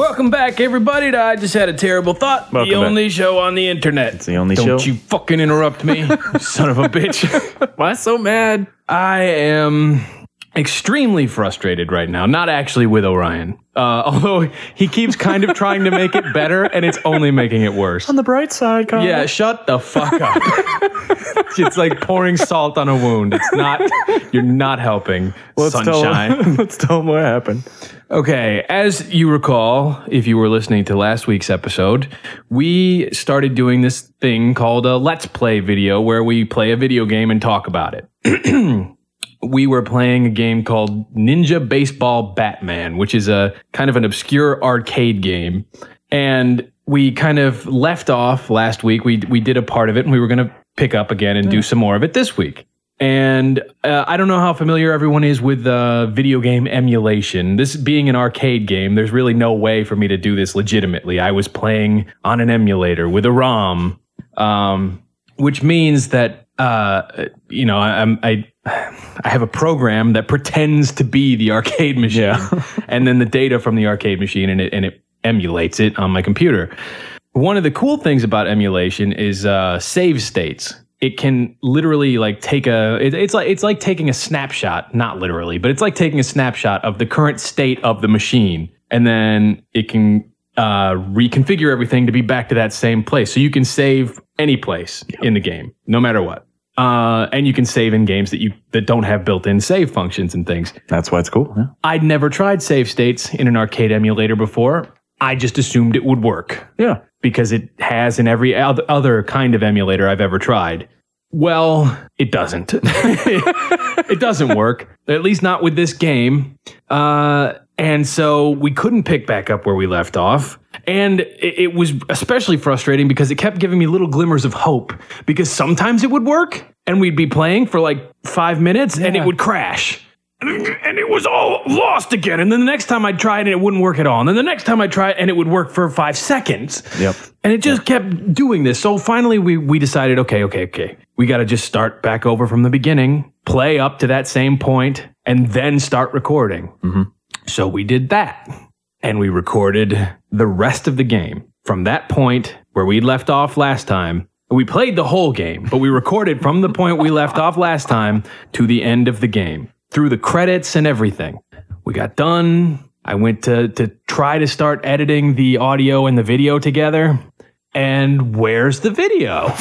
Welcome back, everybody, to I Just Had a Terrible Thought, the only show on the internet. It's the only show. Don't you fucking interrupt me, you son of a bitch. Why so mad? I am extremely frustrated right now. Not actually with Orion. Although he keeps kind of trying to make it better, and it's only making it worse. On the bright side, Kyle. Yeah, shut the fuck up. It's like pouring salt on a wound. It's not, you're not helping, sunshine. Let's tell him what happened. Okay, as you recall, if you were listening to last week's episode, we started doing this thing called a Let's Play video where we play a video game and talk about it. We were playing a game called Ninja Baseball Batman, which is a kind of an obscure arcade game. And we kind of left off last week. We did a part of it, and we were going to pick up again and do some more of it this week. And I don't know how familiar everyone is with video game emulation. This being an arcade game, there's really no way for me to do this legitimately. I was playing on an emulator with a ROM, which means that, I have a program that pretends to be the arcade machine, and then the data from the arcade machine, and it emulates it on my computer. One of the cool things about emulation is save states. It can literally like take it's like taking a snapshot, not literally, but it's like taking a snapshot of the current state of the machine, and then it can reconfigure everything to be back to that same place. So you can save any place in the game, no matter what. And you can save in games that don't have built-in save functions and things. That's why it's cool. Yeah. I'd never tried save states in an arcade emulator before. I just assumed it would work. Yeah. Because it has in every other kind of emulator I've ever tried. Well, it doesn't. It doesn't work, at least not with this game. And so we couldn't pick back up where we left off. And it was especially frustrating because it kept giving me little glimmers of hope, because sometimes it would work and we'd be playing for like 5 minutes and it would crash. And it was all lost again. And then the next time I'd try it and it wouldn't work at all. And then the next time I'd try it and it would work for 5 seconds. Yep. And it just kept doing this. So finally we decided, okay. We got to just start back over from the beginning, play up to that same point, and then start recording. Mm-hmm. So we did that. And we recorded the rest of the game from that point where we left off last time. We played the whole game, but we recorded from the point we left off last time to the end of the game, through the credits and everything. We got done. I went to try to start editing the audio and the video together. And where's the video?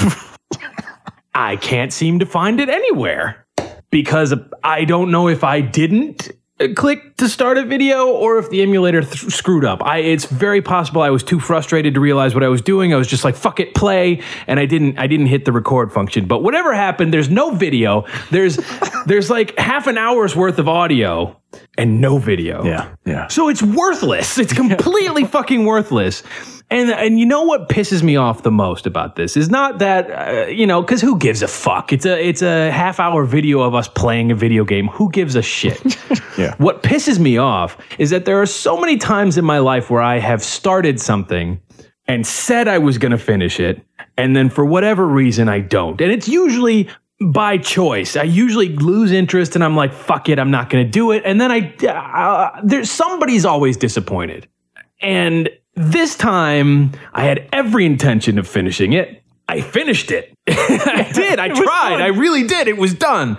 I can't seem to find it anywhere, because I don't know if I didn't click to start a video or if the emulator screwed up. It's very possible I was too frustrated to realize what I was doing. I was just like, fuck it, play. And I didn't hit the record function. But whatever happened, there's no video. There's like half an hour's worth of audio and no video. Yeah. So it's worthless. It's completely fucking worthless. And you know what pisses me off the most about this is not that, because who gives a fuck? It's a half-hour video of us playing a video game. Who gives a shit? Yeah. What pisses me off is that there are so many times in my life where I have started something and said I was going to finish it, and then for whatever reason I don't. And it's usually by choice. I usually lose interest and I'm like, fuck it, I'm not going to do it. And then somebody's always disappointed. And this time, I had every intention of finishing it. I finished it. I did. I tried. I really did. It was done.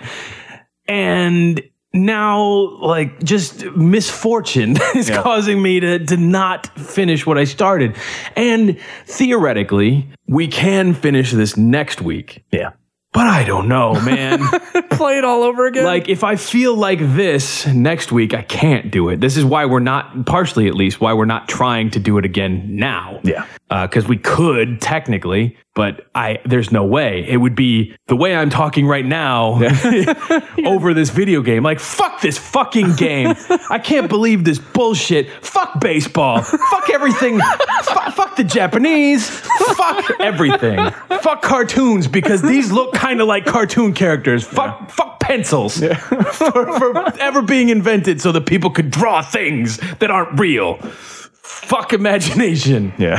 And now, like, just misfortune is causing me to not finish what I started. And theoretically, we can finish this next week. Yeah. But I don't know, man. Play it all over again? Like, if I feel like this next week, I can't do it. This is why we're not, partially at least, why we're not trying to do it again now. Yeah. Because we could, technically, but there's no way. It would be the way I'm talking right now over this video game. Like, fuck this fucking game. I can't believe this bullshit. Fuck baseball. Fuck everything. Fuck the Japanese. Fuck everything. Fuck cartoons, because these look kind of like cartoon characters. Fuck pencils for ever being invented so that people could draw things that aren't real. Fuck imagination. Yeah.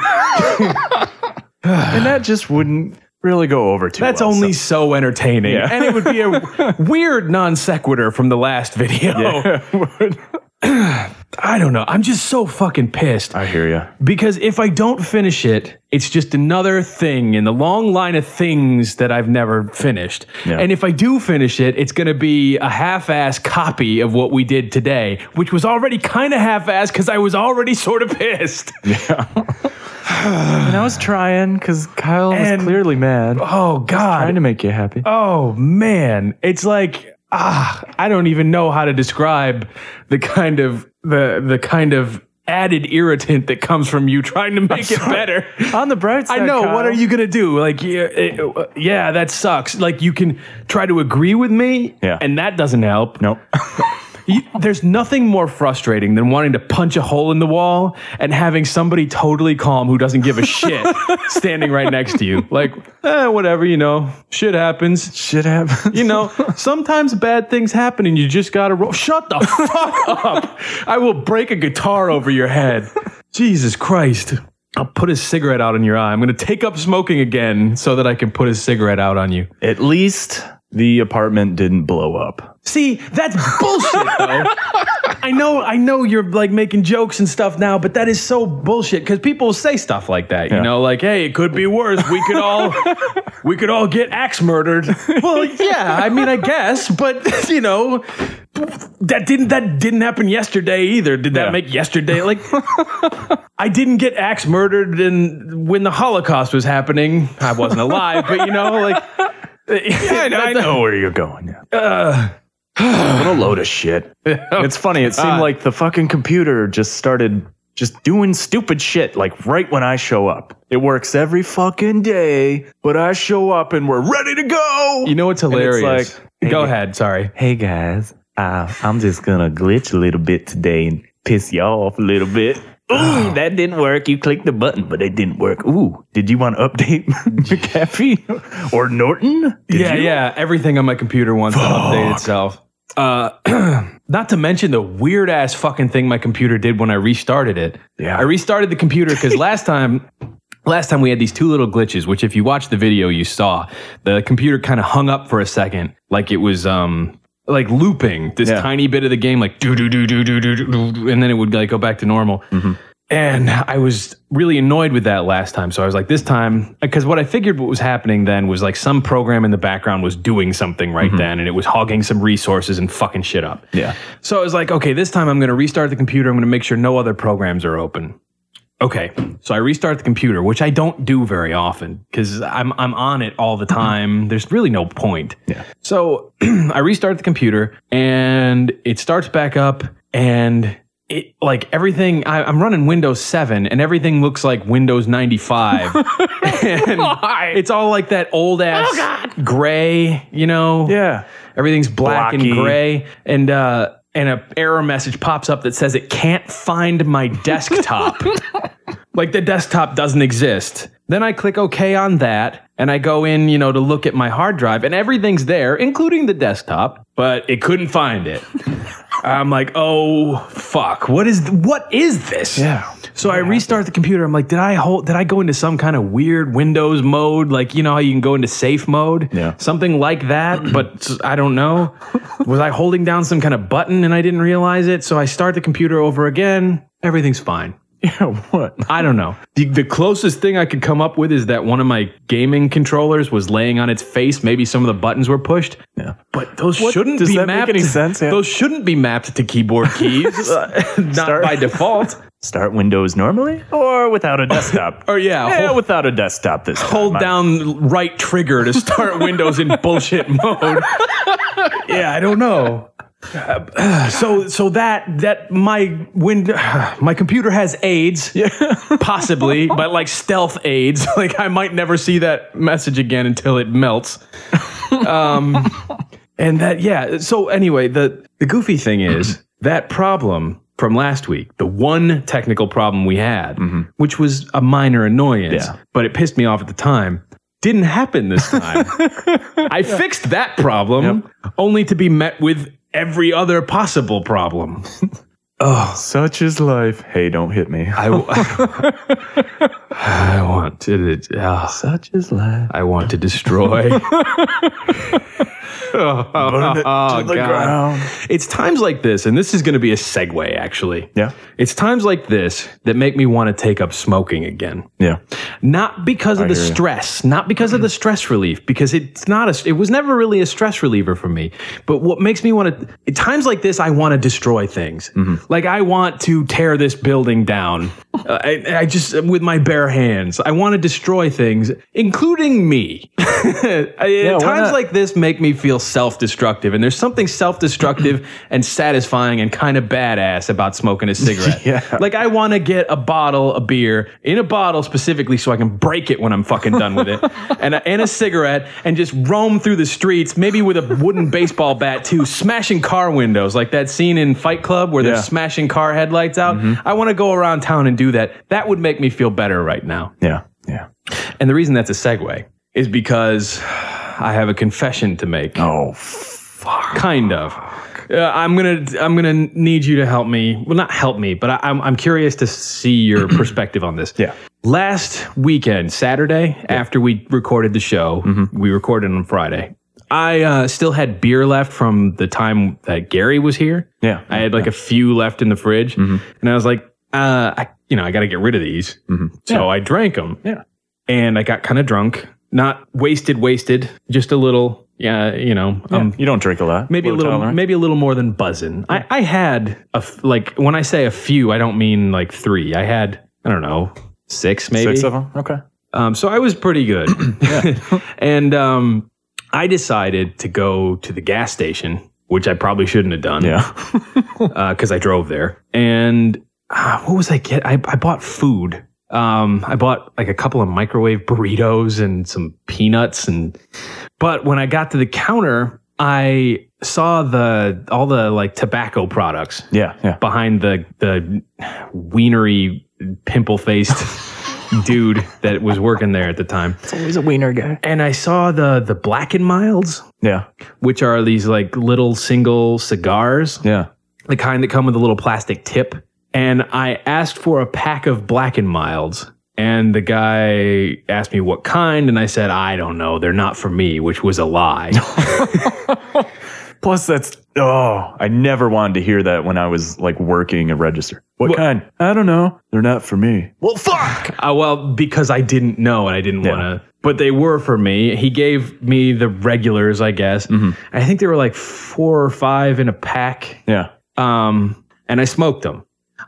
And that just wouldn't really go over too well. That's only so entertaining. Yeah. And it would be a weird non sequitur from the last video. Yeah. I don't know. I'm just so fucking pissed. I hear you. Because if I don't finish it, it's just another thing in the long line of things that I've never finished. Yeah. And if I do finish it, it's going to be a half-ass copy of what we did today, which was already kind of half-ass because I was already sort of pissed. Yeah. And I was trying because Kyle was clearly mad. Oh, God. Trying to make you happy. Oh, man. It's like, I don't even know how to describe the kind of added irritant that comes from you trying to make it better. On the bright side, I know. Kyle. What are you going to do? Like, yeah, that sucks. Like, you can try to agree with me, and that doesn't help. Nope. There's nothing more frustrating than wanting to punch a hole in the wall and having somebody totally calm who doesn't give a shit standing right next to you. Like, whatever, shit happens. Shit happens. Sometimes bad things happen and you just gotta roll. Shut the fuck up. I will break a guitar over your head. Jesus Christ. I'll put a cigarette out in your eye. I'm going to take up smoking again so that I can put a cigarette out on you. At least the apartment didn't blow up. See, that's bullshit, though. I know you're like making jokes and stuff now, but that is so bullshit because people say stuff like that, like, hey, it could be worse. We could all get axe murdered. Well, yeah, I mean, I guess, but that didn't happen yesterday either. Did that make yesterday? Like, I didn't get axe murdered when the Holocaust was happening. I wasn't alive, but I know where you're going. What a load of shit. It's funny. It seemed like the fucking computer just started just doing stupid shit like right when I show up. It works every fucking day, but I show up and we're ready to go. You know what's hilarious? It's like, hey, go ahead. Sorry. Hey guys, I'm just gonna glitch a little bit today and piss y'all off a little bit. Ooh, that didn't work. You clicked the button, but it didn't work. Ooh, did you want to update McAfee or Norton? Yeah. Everything on my computer wants to update itself. Not to mention the weird ass fucking thing my computer did when I restarted it. Yeah. I restarted the computer because last time we had these two little glitches, which if you watch the video, you saw the computer kind of hung up for a second, like it was, like looping this tiny bit of the game, like do, and then it would like go back to normal. Mm-hmm. And I was really annoyed with that last time. So I was like, this time, because what I figured what was happening then was like some program in the background was doing something right then, and it was hogging some resources and fucking shit up. Yeah. So I was like, okay, this time I'm going to restart the computer. I'm going to make sure no other programs are open. Okay, so I restart the computer, which I don't do very often because I'm on it all the time. There's really no point. Yeah. So I restart the computer and it starts back up and it like everything. I'm running Windows 7 and everything looks like Windows 95. And it's all like that old ass gray, Yeah. Everything's black Blocky. and gray and an error message pops up that says it can't find my desktop. Like the desktop doesn't exist. Then I click OK on that and I go in, to look at my hard drive and everything's there, including the desktop, but it couldn't find it. I'm like, oh, fuck. What is this? Yeah. So I restart the computer. I'm like, did I go into some kind of weird Windows mode? Like, how you can go into safe mode? Yeah. Something like that, but I don't know. Was I holding down some kind of button and I didn't realize it? So I start the computer over again. Everything's fine. Yeah, what? I don't know. The closest thing I could come up with is that one of my gaming controllers was laying on its face. Maybe some of the buttons were pushed. Yeah. But those shouldn't does be that mapped. make any sense? Yeah. Those shouldn't be mapped to keyboard keys. Not by default. Start Windows normally or without a desktop? Or without a desktop this time. Hold down right trigger to start Windows in bullshit mode. Yeah, I don't know. So that my computer has AIDS, possibly, but like stealth AIDS. Like I might never see that message again until it melts. And that So anyway, the goofy thing is that problem from last week, the one technical problem we had, which was a minor annoyance, but it pissed me off at the time. Didn't happen this time. I fixed that problem, only to be met with every other possible problem. Oh, such is life. Hey, don't hit me. I want to. Such is life. I want to destroy. Burn it to the ground. It's times like this, and this is going to be a segue, actually. Yeah. It's times like this that make me want to take up smoking again. Yeah. Not because of the stress, not because of the stress relief, because it was never really a stress reliever for me. But what makes me want to, at times like this, I want to destroy things. Like I want to tear this building down. I just, with my bare hands, I want to destroy things, including me. At times like this make me feel self-destructive, and there's something self-destructive and satisfying and kind of badass about smoking a cigarette. Like I want to get a bottle of beer in a bottle specifically so I can break it when I'm fucking done with it, and a cigarette, and just roam through the streets, maybe with a wooden baseball bat too, smashing car windows like that scene in Fight Club where they're smashing car headlights out. I want to go around town and do that. That would make me feel better right now. Yeah. And the reason that's a segue is because I have a confession to make. Oh, fuck. Kind of. I'm gonna need you to help me. Well, not help me, but I'm curious to see your perspective on this. Yeah. Last weekend, Saturday, after we recorded the show, we recorded on Friday. I still had beer left from the time that Gary was here. Yeah. I had like a few left in the fridge, and I was like, I got to get rid of these. So I drank them. Yeah. And I got kind of drunk. Not wasted, just a little. Yeah, you don't drink a lot. Maybe a little more than buzzing. Yeah. I had when I say a few, I don't mean like 3. I had, I don't know, 6 maybe. 6 of them. Okay. So I was pretty good. And I decided to go to the gas station, which I probably shouldn't have done. Yeah. Because I drove there. And what was I get? I bought food. I bought like a couple of microwave burritos and some peanuts, but when I got to the counter, I saw all the like tobacco products. Yeah. Behind the wienery, pimple-faced dude that was working there at the time. It's always a wiener guy. And I saw the Black and Milds. Yeah. Which are these like little single cigars. Yeah. The kind that come with a little plastic tip. And I asked for a pack of Black and Milds, and the guy asked me what kind, and I said, I don't know, they're not for me, which was a lie. Plus, I never wanted to hear that when I was like working a register. What kind? I don't know. They're not for me. Well, fuck! Because I didn't know, and I didn't want to, but they were for me. He gave me the regulars, I guess. I think they were like 4 or 5 in a pack. Yeah. And I smoked them.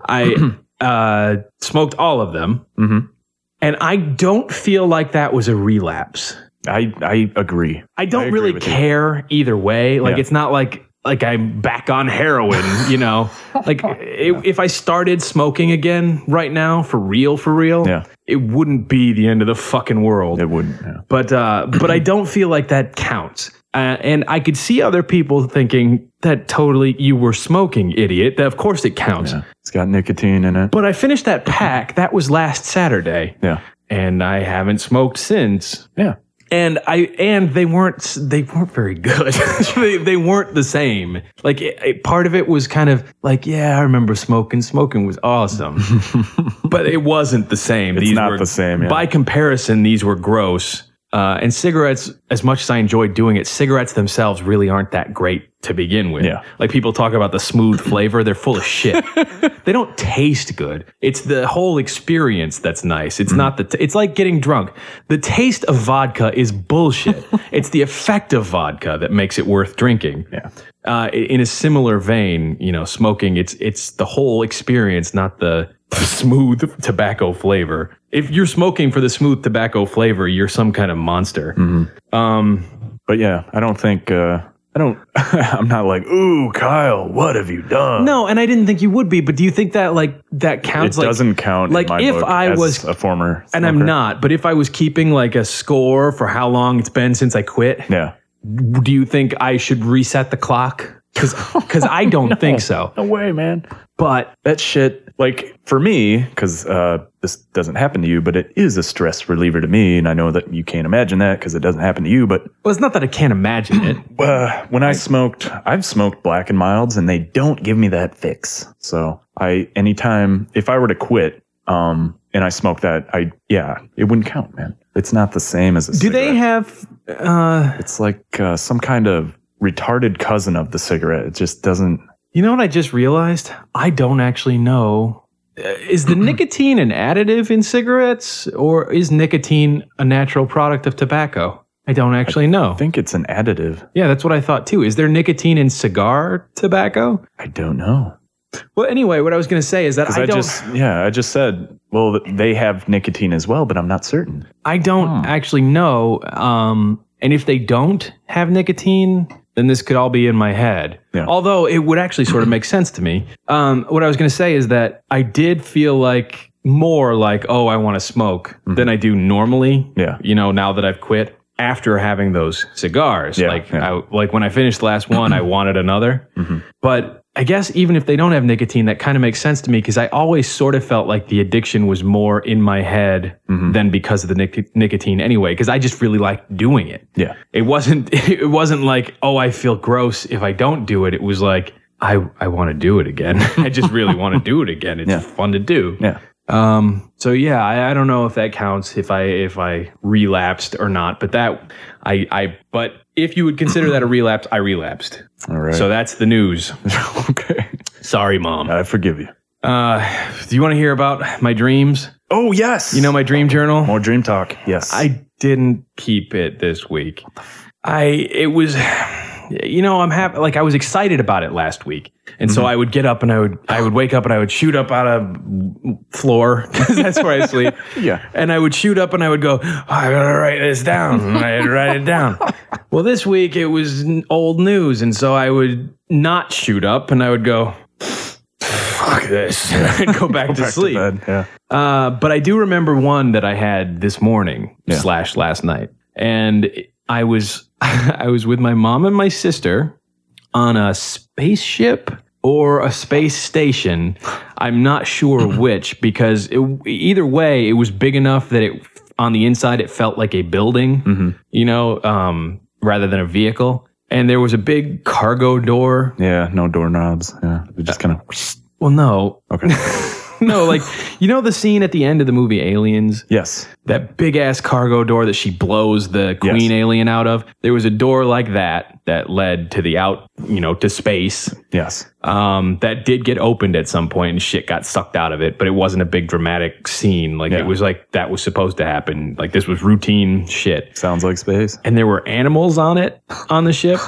I smoked all of them, and I don't feel like that was a relapse. I agree. I don't really care either way. Like it's not like I'm back on heroin, Like if I started smoking again right now, for real, it wouldn't be the end of the fucking world. It wouldn't. Yeah. But I don't feel like that counts. And I could see other people thinking that totally you were smoking, idiot. That of course it counts. Yeah. It's got nicotine in it. But I finished that pack. That was last Saturday. Yeah. And I haven't smoked since. Yeah. And they weren't very good. they weren't the same. Like part of it was kind of like, I remember smoking. Smoking was awesome. But it wasn't the same. It's not the same. Yeah. By comparison, these were gross. And cigarettes, as much as I enjoyed doing it, cigarettes themselves really aren't that great to begin with. Yeah. Like people talk about the smooth flavor. They're full of shit. They don't taste good. It's the whole experience that's nice. It's not it's like getting drunk. The taste of vodka is bullshit. It's the effect of vodka that makes it worth drinking. Yeah. In a similar vein, smoking, it's the whole experience, not the smooth tobacco flavor. If you're smoking for the smooth tobacco flavor, you're some kind of monster. But yeah, I don't think, I'm not like, ooh, Kyle, what have you done? No, and I didn't think you would be, but do you think that that counts? It doesn't count like in my if book I as was a former smoker. And I'm not, but if I was keeping like a score for how long it's been since I quit, do you think I should reset the clock? Because I don't think so. No way, man. But that shit, like for me, because this doesn't happen to you, but it is a stress reliever to me. And I know that you can't imagine that because it doesn't happen to you. But well, it's not that I can't imagine it. When I've smoked Black and Milds and they don't give me that fix. So anytime, if I were to quit and I smoke that, it wouldn't count, man. It's not the same as a cigarette. Do they have... it's like some kind of retarded cousin of the cigarette. It just doesn't. You know what I just realized? I don't actually know. Is the nicotine an additive in cigarettes, or is nicotine a natural product of tobacco? I don't actually know. I think it's an additive. Yeah, that's what I thought too. Is there nicotine in cigar tobacco? I don't know. Well, anyway, what I was going to say is that I just said, well, they have nicotine as well, but I'm not certain. I don't actually know. And if they don't have nicotine, then this could all be in my head. Yeah. Although it would actually sort of make sense to me. What I was going to say is that I did feel like more like, oh, I want to smoke than I do normally. Yeah. You know, now that I've quit after having those cigars. Yeah, like when I finished the last one, I wanted another. But I guess even if they don't have nicotine, that kind of makes sense to me because I always sort of felt like the addiction was more in my head than because of the nicotine anyway, because I just really liked doing it. Yeah. It wasn't like, oh, I feel gross if I don't do it. It was like, I want to do it again. I just really want to do it again. It's fun to do. Yeah. So yeah, I don't know if that counts if I relapsed or not, but but if you would consider that a relapse, I relapsed. All right. So that's the news. Okay. Sorry, Mom. I forgive you. Do you want to hear about my dreams? Oh, yes. You know my dream journal? More dream talk. Yes. I didn't keep it this week. I was excited about it last week. And so I would get up and I would wake up and I would shoot up out of floor because that's where I sleep. Yeah. And I would shoot up and I would go, I gotta write this down. And I'd write it down. Well, this week it was old news. And so I would not shoot up and I would go, fuck this. And I'd go back to sleep. To bed. Yeah. But I do remember one that I had this morning / last night. And I was with my mom and my sister on a spaceship or a space station. I'm not sure which, because either way, it was big enough that on the inside it felt like a building, rather than a vehicle. And there was a big cargo door. Yeah, no doorknobs. Yeah, they just kind of. Well, no. Okay. No, like, you know the scene at the end of the movie Aliens? Yes. That big-ass cargo door that she blows the queen alien out of? There was a door like that led to to space. Yes. That did get opened at some point and shit got sucked out of it, but it wasn't a big dramatic scene. Like, it was like that was supposed to happen. Like, this was routine shit. Sounds like space. And there were animals on the ship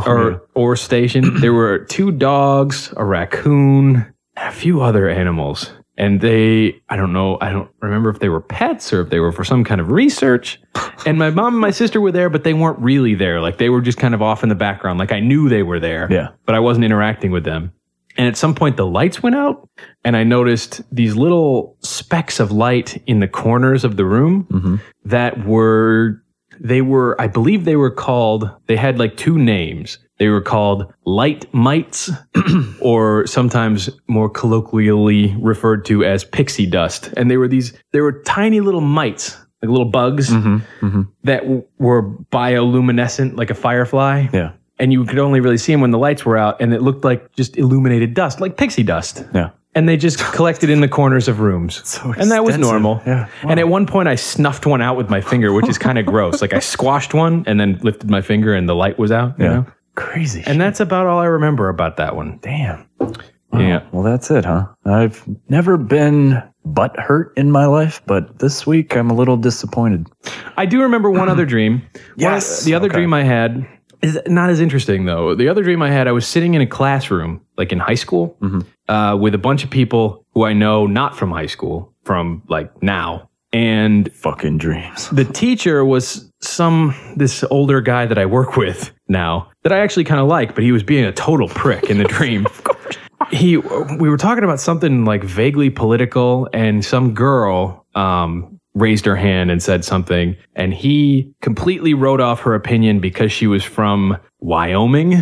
or station. There were 2 dogs, a raccoon, a few other animals. And I don't remember if they were pets or if they were for some kind of research. And my mom and my sister were there, but they weren't really there. Like, they were just kind of off in the background. Like, I knew they were there, but I wasn't interacting with them. And at some point, the lights went out, and I noticed these little specks of light in the corners of the room that were, I believe they were called, they had like 2 names. They were called light mites, or sometimes more colloquially referred to as pixie dust. And they were tiny little mites, like little bugs that were bioluminescent, like a firefly. Yeah. And you could only really see them when the lights were out, and it looked like just illuminated dust, like pixie dust. Yeah. And they just collected in the corners of rooms. So and that was normal. Yeah. Wow. And at one point I snuffed one out with my finger, which is kind of gross. Like, I squashed one and then lifted my finger and the light was out. You know? Crazy. And that's about all I remember about that one. Damn. Wow. Yeah. Well, that's it, huh? I've never been butthurt in my life, but this week I'm a little disappointed. I do remember one other dream. Yes. The other dream I had is not as interesting, though. The other dream I had, I was sitting in a classroom, like in high school, with a bunch of people who I know not from high school, from like now. And fucking dreams. The teacher was this older guy that I work with now that I actually kind of like, but he was being a total prick in the dream. We were talking about something like vaguely political, and some girl raised her hand and said something, and he completely wrote off her opinion because she was from Wyoming.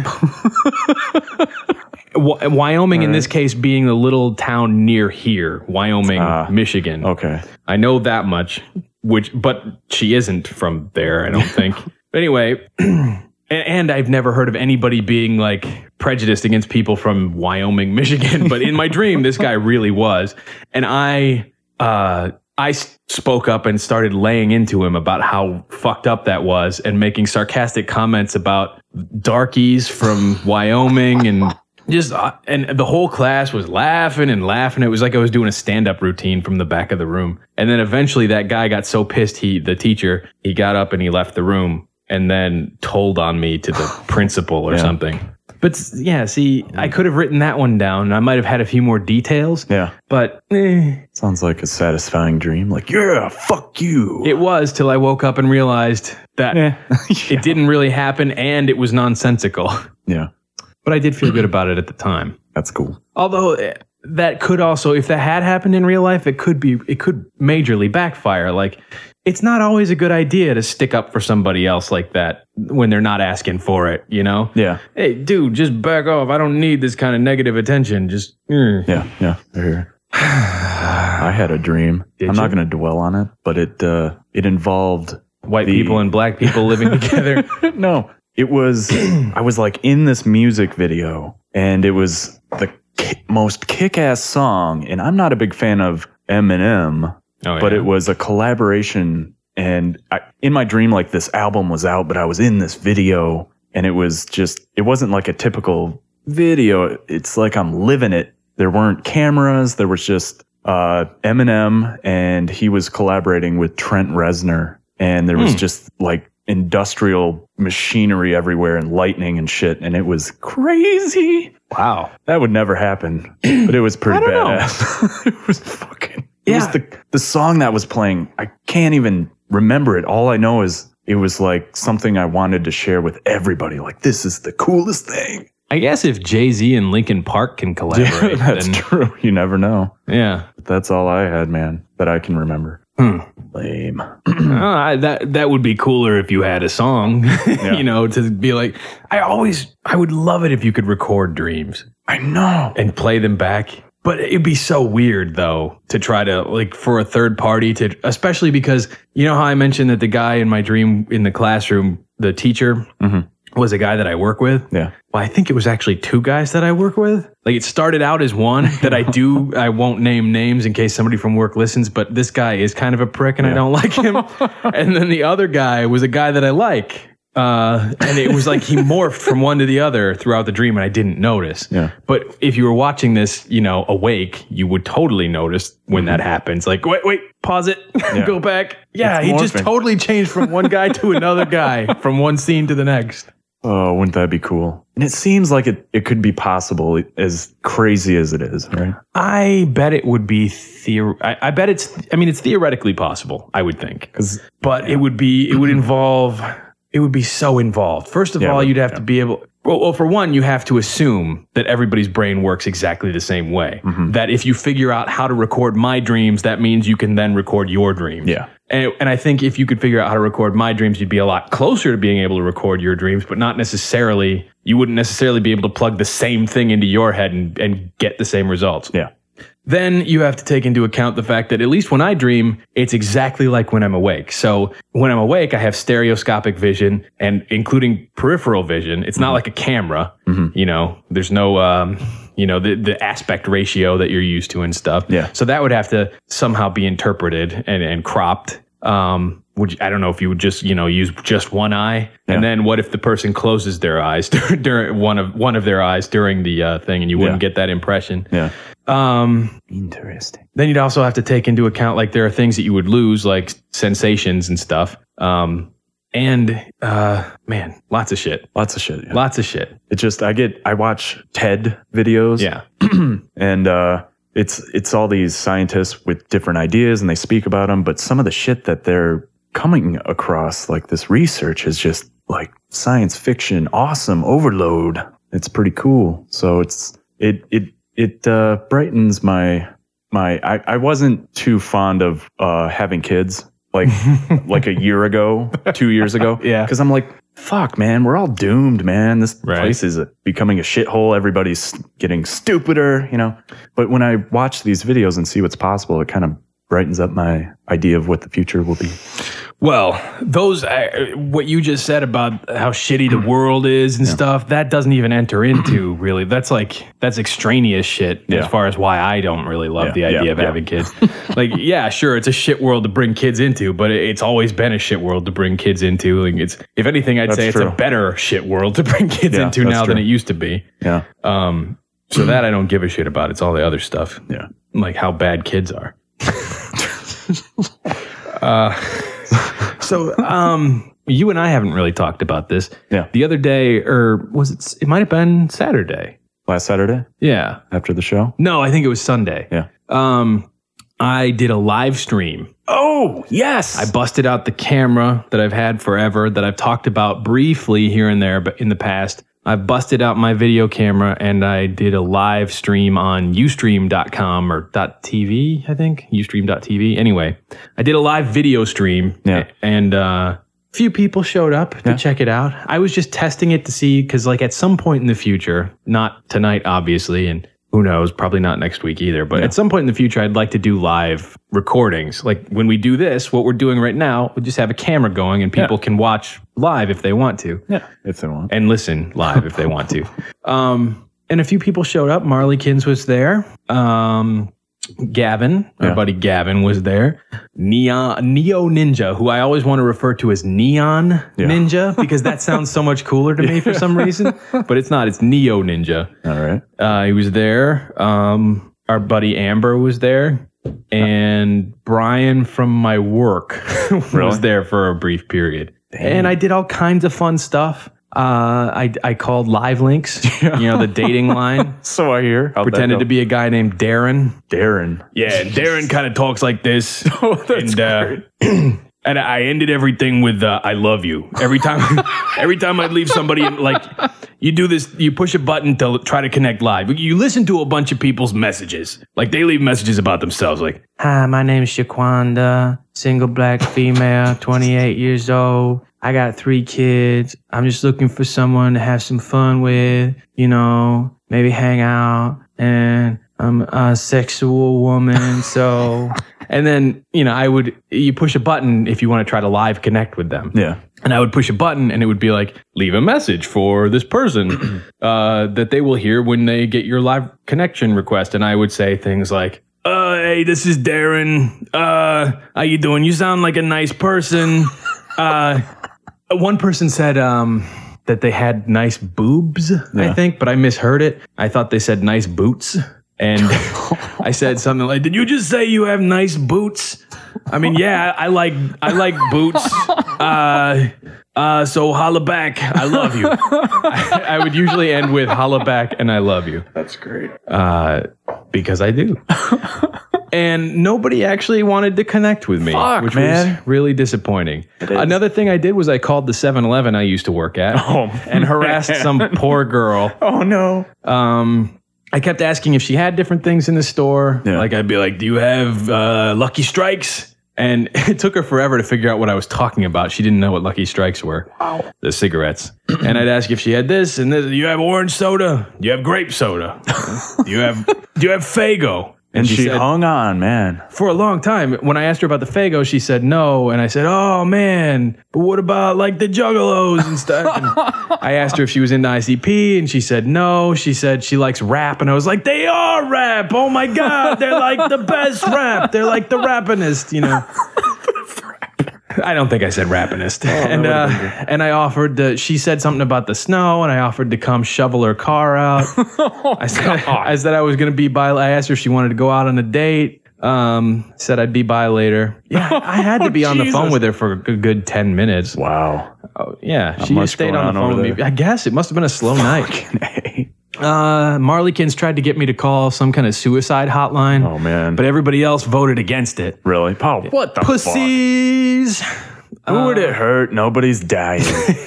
Wyoming, in this case, being the little town near here, Wyoming, Michigan. Okay. I know that much, but she isn't from there, I don't think. But anyway, and I've never heard of anybody being like prejudiced against people from Wyoming, Michigan. But in my dream, this guy really was. And I I spoke up and started laying into him about how fucked up that was and making sarcastic comments about darkies from Wyoming and just, and the whole class was laughing and laughing. It was like I was doing a stand-up routine from the back of the room. And then eventually that guy got so pissed, the teacher, he got up and he left the room and then told on me to the principal or something. But yeah, see, I could have written that one down. I might have had a few more details. Yeah. But sounds like a satisfying dream. Like, yeah, fuck you. It was till I woke up and realized that it didn't really happen and it was nonsensical. Yeah. But I did feel good about it at the time. That's cool. Although that could also, if that had happened in real life, it could majorly backfire. Like, it's not always a good idea to stick up for somebody else like that when they're not asking for it, you know? Yeah. Hey, dude, just back off. I don't need this kind of negative attention. Just, Yeah. I hear. I had a dream. I'm not going to dwell on it, but it involved white people and black people living together. No. It was, I was like in this music video, and it was the most kick-ass song, and I'm not a big fan of Eminem, but it was a collaboration, and in my dream, like, this album was out, but I was in this video, and it wasn't like a typical video. It's like I'm living it. There weren't cameras. There was just Eminem, and he was collaborating with Trent Reznor, and there was just like industrial machinery everywhere and lightning and shit, and it was crazy. Wow. That would never happen, but it was pretty badass. It was fucking... It was the song that was playing. I can't even remember it. All I know is it was like something I wanted to share with everybody. Like, this is the coolest thing. I guess if Jay-Z and Linkin Park can collaborate, that's true. You never know. Yeah. But that's all I had, man, that I can remember. Lame. That would be cooler if you had a song, you know, to be like, I would love it if you could record dreams. I know. And play them back. But it'd be so weird, though, to try to, like, for a third party to, especially because, you know how I mentioned that the guy in my dream in the classroom, the teacher, was a guy that I work with? Yeah. Well, I think it was actually two guys that I work with. Like, it started out as one that I won't name names in case somebody from work listens, but this guy is kind of a prick and I don't like him. And then the other guy was a guy that I like. And it was like he morphed from one to the other throughout the dream and I didn't notice. Yeah. But if you were watching this, you know, awake, you would totally notice when that happens. Like, wait, pause it, go back. Yeah, he just totally changed from one guy to another guy from one scene to the next. Oh, wouldn't that be cool? And it seems like it could be possible, as crazy as it is, right? I bet it would be I bet it's theoretically possible, I would think. But it would be so involved. First of all, you'd have to be able... Well, for one, you have to assume that everybody's brain works exactly the same way. That if you figure out how to record my dreams, that means you can then record your dreams. Yeah. And I think if you could figure out how to record my dreams, you'd be a lot closer to being able to record your dreams, but not necessarily... You wouldn't necessarily be able to plug the same thing into your head and get the same results. Yeah. Then you have to take into account the fact that at least when I dream, it's exactly like when I'm awake. So when I'm awake, I have stereoscopic vision and including peripheral vision. It's not like a camera, you know, there's no, you know, the aspect ratio that you're used to and stuff. Yeah. So that would have to somehow be interpreted and cropped. Which I don't know if you would just, you know, use just one eye. And then what if the person closes their eyes during one of their eyes during the thing and you wouldn't get that impression. Yeah. Interesting. Then you'd also have to take into account, like, there are things that you would lose, like sensations and stuff. Man, lots of shit. Lots of shit. Yeah. Lots of shit. It just, I watch TED videos. Yeah. And, it's all these scientists with different ideas and they speak about them, but some of the shit that they're coming across, like this research, is just like science fiction, awesome overload. It's pretty cool. So it brightens my I wasn't too fond of having kids like a year ago, 2 years ago. Yeah. Because I'm like, fuck, man, we're all doomed, man. This place is becoming a shithole. Everybody's getting stupider, you know. But when I watch these videos and see what's possible, it kind of brightens up my idea of what the future will be. Well, those what you just said about how shitty the world is and stuff, that doesn't even enter into really. That's extraneous shit as far as why I don't really love the idea of having kids. Like, yeah, sure, it's a shit world to bring kids into, but it's always been a shit world to bring kids into. Like, it's, if anything, I'd say it's a better shit world to bring kids into now than it used to be. Yeah. So that I don't give a shit about. It's all the other stuff. Yeah. Like how bad kids are. So, you and I haven't really talked about this. Yeah. The other day, or was it? It might have been Saturday. Last Saturday? Yeah. After the show? No, I think it was Sunday. Yeah. I did a live stream. Oh, yes. I busted out the camera that I've had forever, that I've talked about briefly here and there, but in the past. I busted out my video camera and I did a live stream on Ustream.com or .tv, I think. Ustream.tv. Anyway, I did a live video stream and a few people showed up to check it out. I was just testing it to see, because like at some point in the future, not tonight, obviously, and who knows, probably not next week either, but at some point in the future, I'd like to do live recordings. Like when we do this, what we're doing right now, we just have a camera going and people can watch live if they want to. Yeah, if they want. And listen live if they want to. And a few people showed up. Marley-Kins was there. Gavin, our buddy Gavin was there. Neo Ninja, who I always want to refer to as Neon Ninja, because that sounds so much cooler to me for some reason. But it's not. It's Neo Ninja. All right. He was there. Our buddy Amber was there. And Brian from my work was there for a brief period. Damn. And I did all kinds of fun stuff. I called Live Links, the dating line. So I hear. Pretended to be a guy named Darren. Darren. Yeah, Darren kind of talks like this. Oh, that's great. And I ended everything with "I love you." Every time I'd leave somebody, like, you do this, you push a button to try to connect live. You listen to a bunch of people's messages. Like, they leave messages about themselves, like, "Hi, my name is Shaquanda, single black female, 28 years old. I got 3 kids. I'm just looking for someone to have some fun with, maybe hang out. And I'm a sexual woman, so..." And then, you push a button if you want to try to live connect with them. Yeah. And I would push a button and it would be like, leave a message for this person that they will hear when they get your live connection request. And I would say things like, "Hey, this is Darren. How you doing? You sound like a nice person." One person said that they had nice boobs, I think, but I misheard it. I thought they said nice boots. And I said something like, "Did you just say you have nice boots?" I mean, yeah, I like boots. So holla back. I love you. I would usually end with holla back and I love you. That's great. Because I do. And nobody actually wanted to connect with me, which was really disappointing. Another thing I did was I called the 7-Eleven I used to work at and harassed some poor girl. Oh, no. I kept asking if she had different things in the store. Yeah. Like, I'd be like, "Do you have Lucky Strikes?" And it took her forever to figure out what I was talking about. She didn't know what Lucky Strikes were. Wow. The cigarettes. And I'd ask if she had this and this. "Do you have orange soda? Do you have grape soda? Do you have Faygo?" And she said, hung on, man. For a long time. When I asked her about the Faygo, she said no. And I said, "Oh, man, but what about like the Juggalos and stuff?" And I asked her if she was into ICP, and she said no. She said she likes rap. And I was like, "They are rap. Oh, my God. They're like the best rap. They're like the rappinest, I don't think I said rappinest. And I offered she said something about the snow, and I offered to come shovel her car out. I said I was going to be by. I asked her if she wanted to go out on a date. Said I'd be by later. Yeah, I had to be on the phone with her for a good 10 minutes. Wow. Oh, yeah, she just stayed on the phone with me. I guess it must have been a slow night. Marley-Kins tried to get me to call some kind of suicide hotline. Oh, man. But everybody else voted against it. Really? Oh, what the pussies? Who would it hurt? Nobody's dying.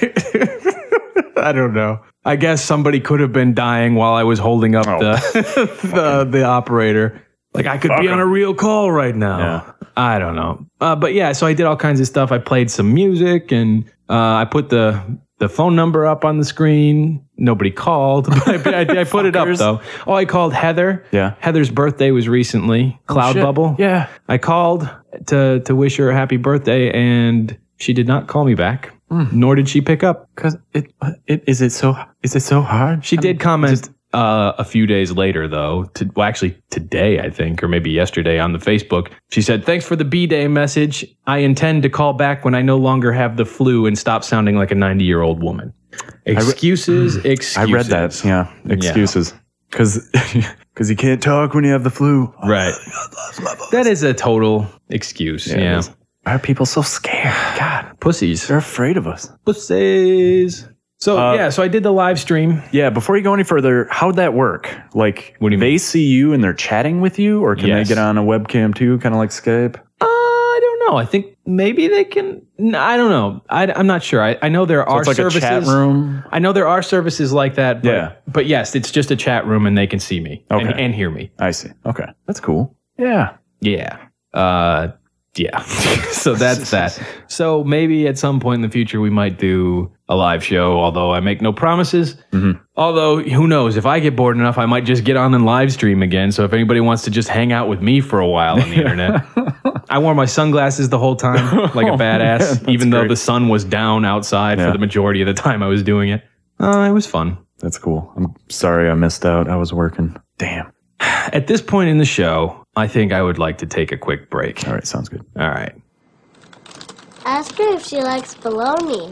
I don't know. I guess somebody could have been dying while I was holding up the operator. Like, I could be on a real call right now. Yeah. I don't know. But yeah, so I did all kinds of stuff. I played some music, and I put the the phone number up on the screen. Nobody called. I put it up, though. Oh, I called Heather. Yeah. Heather's birthday was recently. Cloud Bubble. Yeah. I called to wish her a happy birthday, and she did not call me back. Nor did she pick up. Because is it so hard? She did comment a few days later, though. Actually today, I think, or maybe yesterday on the Facebook. She said, "Thanks for the B-Day message. I intend to call back when I no longer have the flu and stop sounding like a 90-year-old woman." Excuses. I read that. Yeah. Excuses. Because you can't talk when you have the flu. Right. That is a total excuse. Yeah. Why are people so scared? God. Pussies. They're afraid of us. Pussies. So, so I did the live stream. Yeah, before you go any further, how'd that work? Like, what do you mean? They see you and they're chatting with you? Or can they get on a webcam too, kind of like Skype? I don't know. I think maybe they can. I don't know. I'm not sure. I know there are like services. A chat room? I know there are services like that. But, but yes, it's just a chat room and they can see me and hear me. I see. Okay. That's cool. Yeah. Yeah. Yeah. So that's that. So maybe at some point in the future, we might do a live show, although I make no promises. Although, who knows? If I get bored enough, I might just get on and live stream again. So if anybody wants to just hang out with me for a while on the internet. I wore my sunglasses the whole time, like a badass, even though the sun was down outside for the majority of the time I was doing it. It was fun. That's cool. I'm sorry I missed out. I was working. Damn. At this point in the show, I think I would like to take a quick break. All right, sounds good. All right. Ask her if she likes bologna.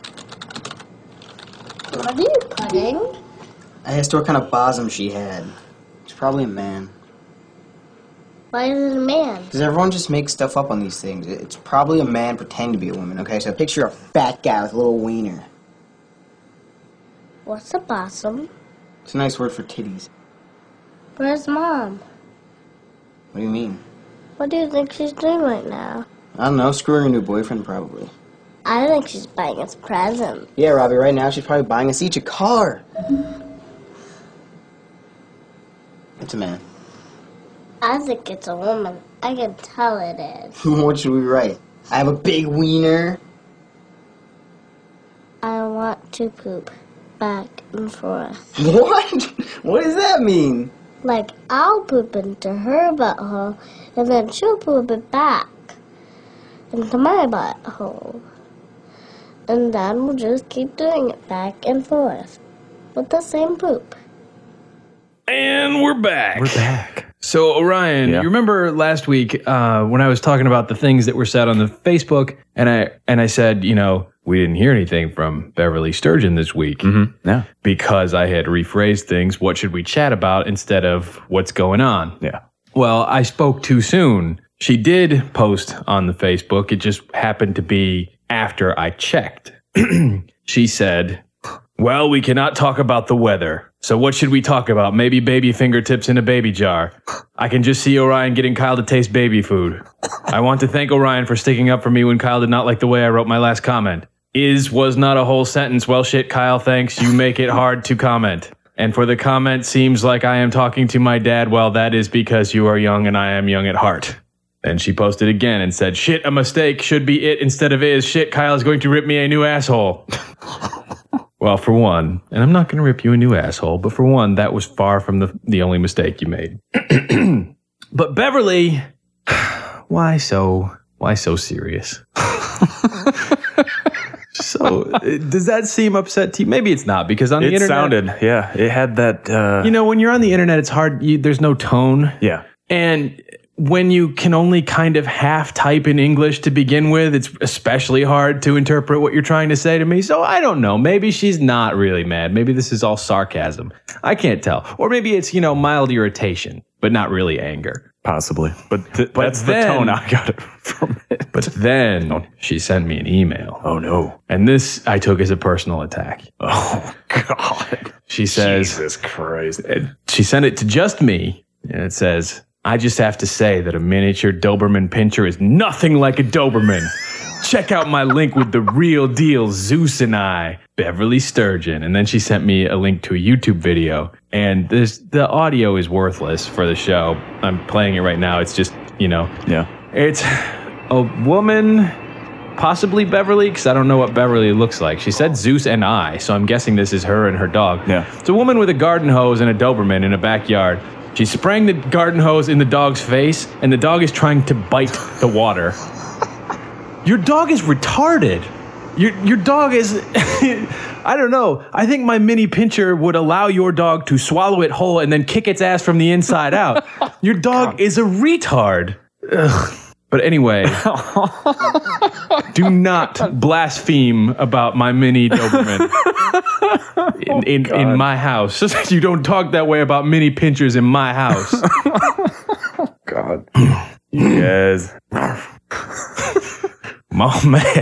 What are you cutting? I asked her what kind of bosom she had. It's probably a man. Why is it a man? Because everyone just makes stuff up on these things. It's probably a man pretending to be a woman, okay? So picture a fat guy with a little wiener. What's a bosom? It's a nice word for titties. Where's Mom? What do you mean? What do you think she's doing right now? I don't know, screwing her new boyfriend, probably. I think she's buying us presents. Yeah, Robbie, right now she's probably buying us each a car. It's a man. I think it's a woman. I can tell it is. What should we write? I have a big wiener. I want to poop back and forth. What? What does that mean? Like, I'll poop into her butthole, and then she'll poop it back into my butthole. And then we'll just keep doing it back and forth with the same poop. And we're back. We're back. So, Orion, you remember last week when I was talking about the things that were said on the Facebook, and I said, you know, we didn't hear anything from Beverly Sturgeon this week. Yeah. Because I had rephrased things, what should we chat about instead of what's going on? Yeah. Well, I spoke too soon. She did post on the Facebook. It just happened to be after I checked. She said, well, we cannot talk about the weather. So what should we talk about? Maybe baby fingertips in a baby jar. I can just see Orion getting Kyle to taste baby food. I want to thank Orion for sticking up for me when Kyle did not like the way I wrote my last comment. Was not a whole sentence. Well, shit, Kyle, thanks. You make it hard to comment. And for the comment, seems like I am talking to my dad. Well, that is because you are young and I am young at heart. Then she posted again and said, shit, a mistake should be it instead of is. Shit, Kyle is going to rip me a new asshole. Well, for one, and I'm not going to rip you a new asshole, but for one, that was far from the only mistake you made. But Beverly, why so serious? So, does that seem upset to you? Maybe it's not, because on the internet... It had that... You know, when you're on the internet, it's hard. There's no tone. Yeah. And when you can only kind of half type in English to begin with, it's especially hard to interpret what you're trying to say to me. So I don't know. Maybe she's not really mad. Maybe this is all sarcasm. I can't tell. Or maybe it's, mild irritation, but not really anger. Possibly. But that's the tone I got it from it. But then she sent me an email. Oh, no. And this I took as a personal attack. Oh, God. She says... Jesus Christ. She sent it to just me, and it says... I just have to say that a miniature Doberman Pinscher is nothing like a Doberman. Check out my link with the real deal, Zeus and I, Beverly Sturgeon. And then she sent me a link to a YouTube video. And the audio is worthless for the show. I'm playing it right now. It's just, Yeah. It's a woman possibly Beverly, because I don't know what Beverly looks like. She said Zeus and I, so I'm guessing this is her and her dog. Yeah. It's a woman with a garden hose and a Doberman in a backyard. She sprang the garden hose in the dog's face, and the dog is trying to bite the water. Your dog is retarded. Your dog is... I don't know. I think my mini pincher would allow your dog to swallow it whole and then kick its ass from the inside out. Your dog is a retard. Ugh. But anyway, do not blaspheme about my mini Doberman in my house. You don't talk that way about mini pinchers in my house. God. Yes. Oh, man.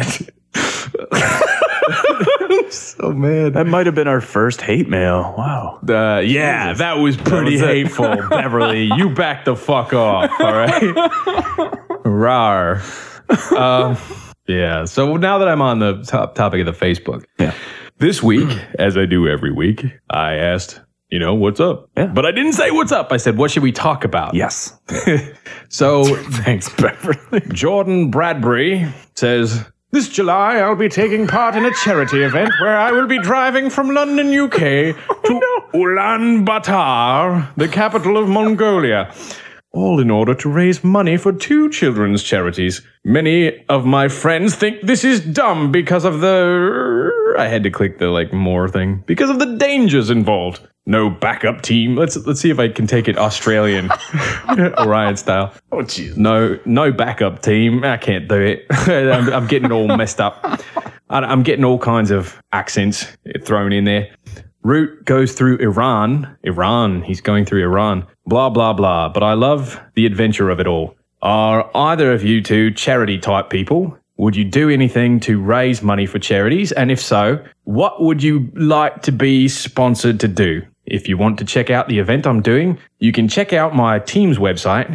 I'm so mad. That might have been our first hate mail. Wow. Yeah, that was pretty hateful, Beverly. You back the fuck off, all right? Rawr. Yeah, so now that I'm on the topic of the Facebook, this week, as I do every week, I asked, what's up? Yeah. But I didn't say what's up. I said, what should we talk about? Yes. So, Thanks, Beverly. Jordan Bradbury says, this July I'll be taking part in a charity event where I will be driving from London, UK to Ulaanbaatar, the capital of Mongolia. All in order to raise money for 2 children's charities. Many of my friends think this is dumb because of the... I had to click the more thing. Because of the dangers involved. No backup team. Let's see if I can take it Australian Orion style. Oh, jeez. No backup team. I can't do it. I'm getting all messed up. I'm getting all kinds of accents thrown in there. Route goes through Iran. He's going through Iran. Blah, blah, blah. But I love the adventure of it all. Are either of you two charity type people? Would you do anything to raise money for charities? And if so, what would you like to be sponsored to do? If you want to check out the event I'm doing, you can check out my team's website,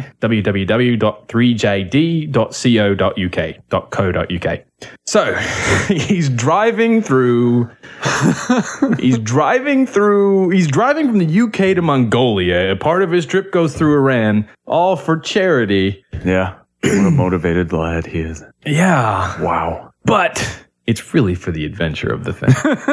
www.3jd.co.uk. So, he's driving from the UK to Mongolia. A part of his trip goes through Iran, all for charity. Yeah. What a motivated lad he is. Yeah. Wow. But it's really for the adventure of the thing.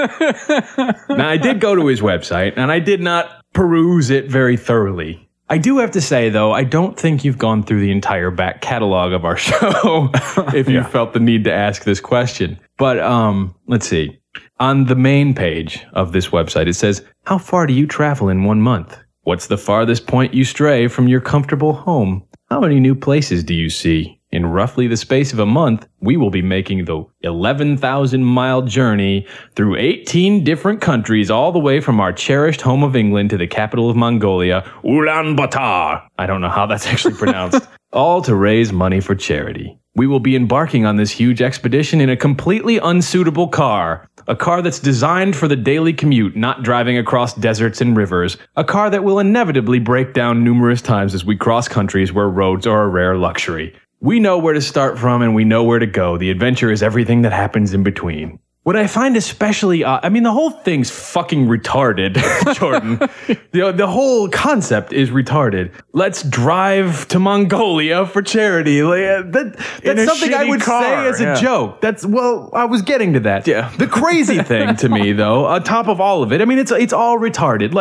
Now, I did go to his website, and I did not peruse it very thoroughly. I do have to say, though, I don't think you've gone through the entire back catalog of our show if you felt the need to ask this question. But let's see. On the main page of this website, it says, how far do you travel in 1 month? What's the farthest point you stray from your comfortable home? How many new places do you see? In roughly the space of a month, we will be making the 11,000-mile journey through 18 different countries, all the way from our cherished home of England to the capital of Mongolia, Ulaanbaatar. I don't know how that's actually pronounced. All to raise money for charity. We will be embarking on this huge expedition in a completely unsuitable car. A car that's designed for the daily commute, not driving across deserts and rivers. A car that will inevitably break down numerous times as we cross countries where roads are a rare luxury. We know where to start from and we know where to go. The adventure is everything that happens in between. What I find especially the whole thing's fucking retarded, Jordan. The whole concept is retarded. Let's drive to Mongolia for charity. That's something I would say as a joke. I was getting to that. Yeah. The crazy thing to me, though, on top of all of it, it's all retarded.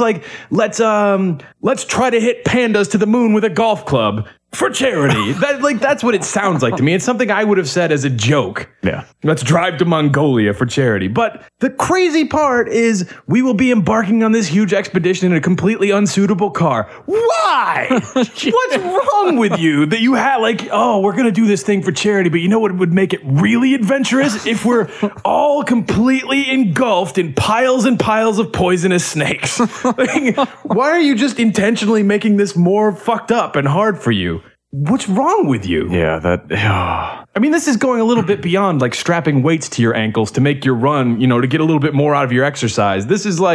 Let's try to hit pandas to the moon with a golf club. For charity. That's what it sounds like to me. It's something I would have said as a joke. Yeah. Let's drive to Mongolia for charity. But the crazy part is we will be embarking on this huge expedition in a completely unsuitable car. Why? What's wrong with you that you had we're going to do this thing for charity, but you know what would make it really adventurous? If we're all completely engulfed in piles and piles of poisonous snakes. Why are you just intentionally making this more fucked up and hard for you? What's wrong with you? Yeah, this is going a little bit beyond strapping weights to your ankles to make your run, to get a little bit more out of your exercise. This is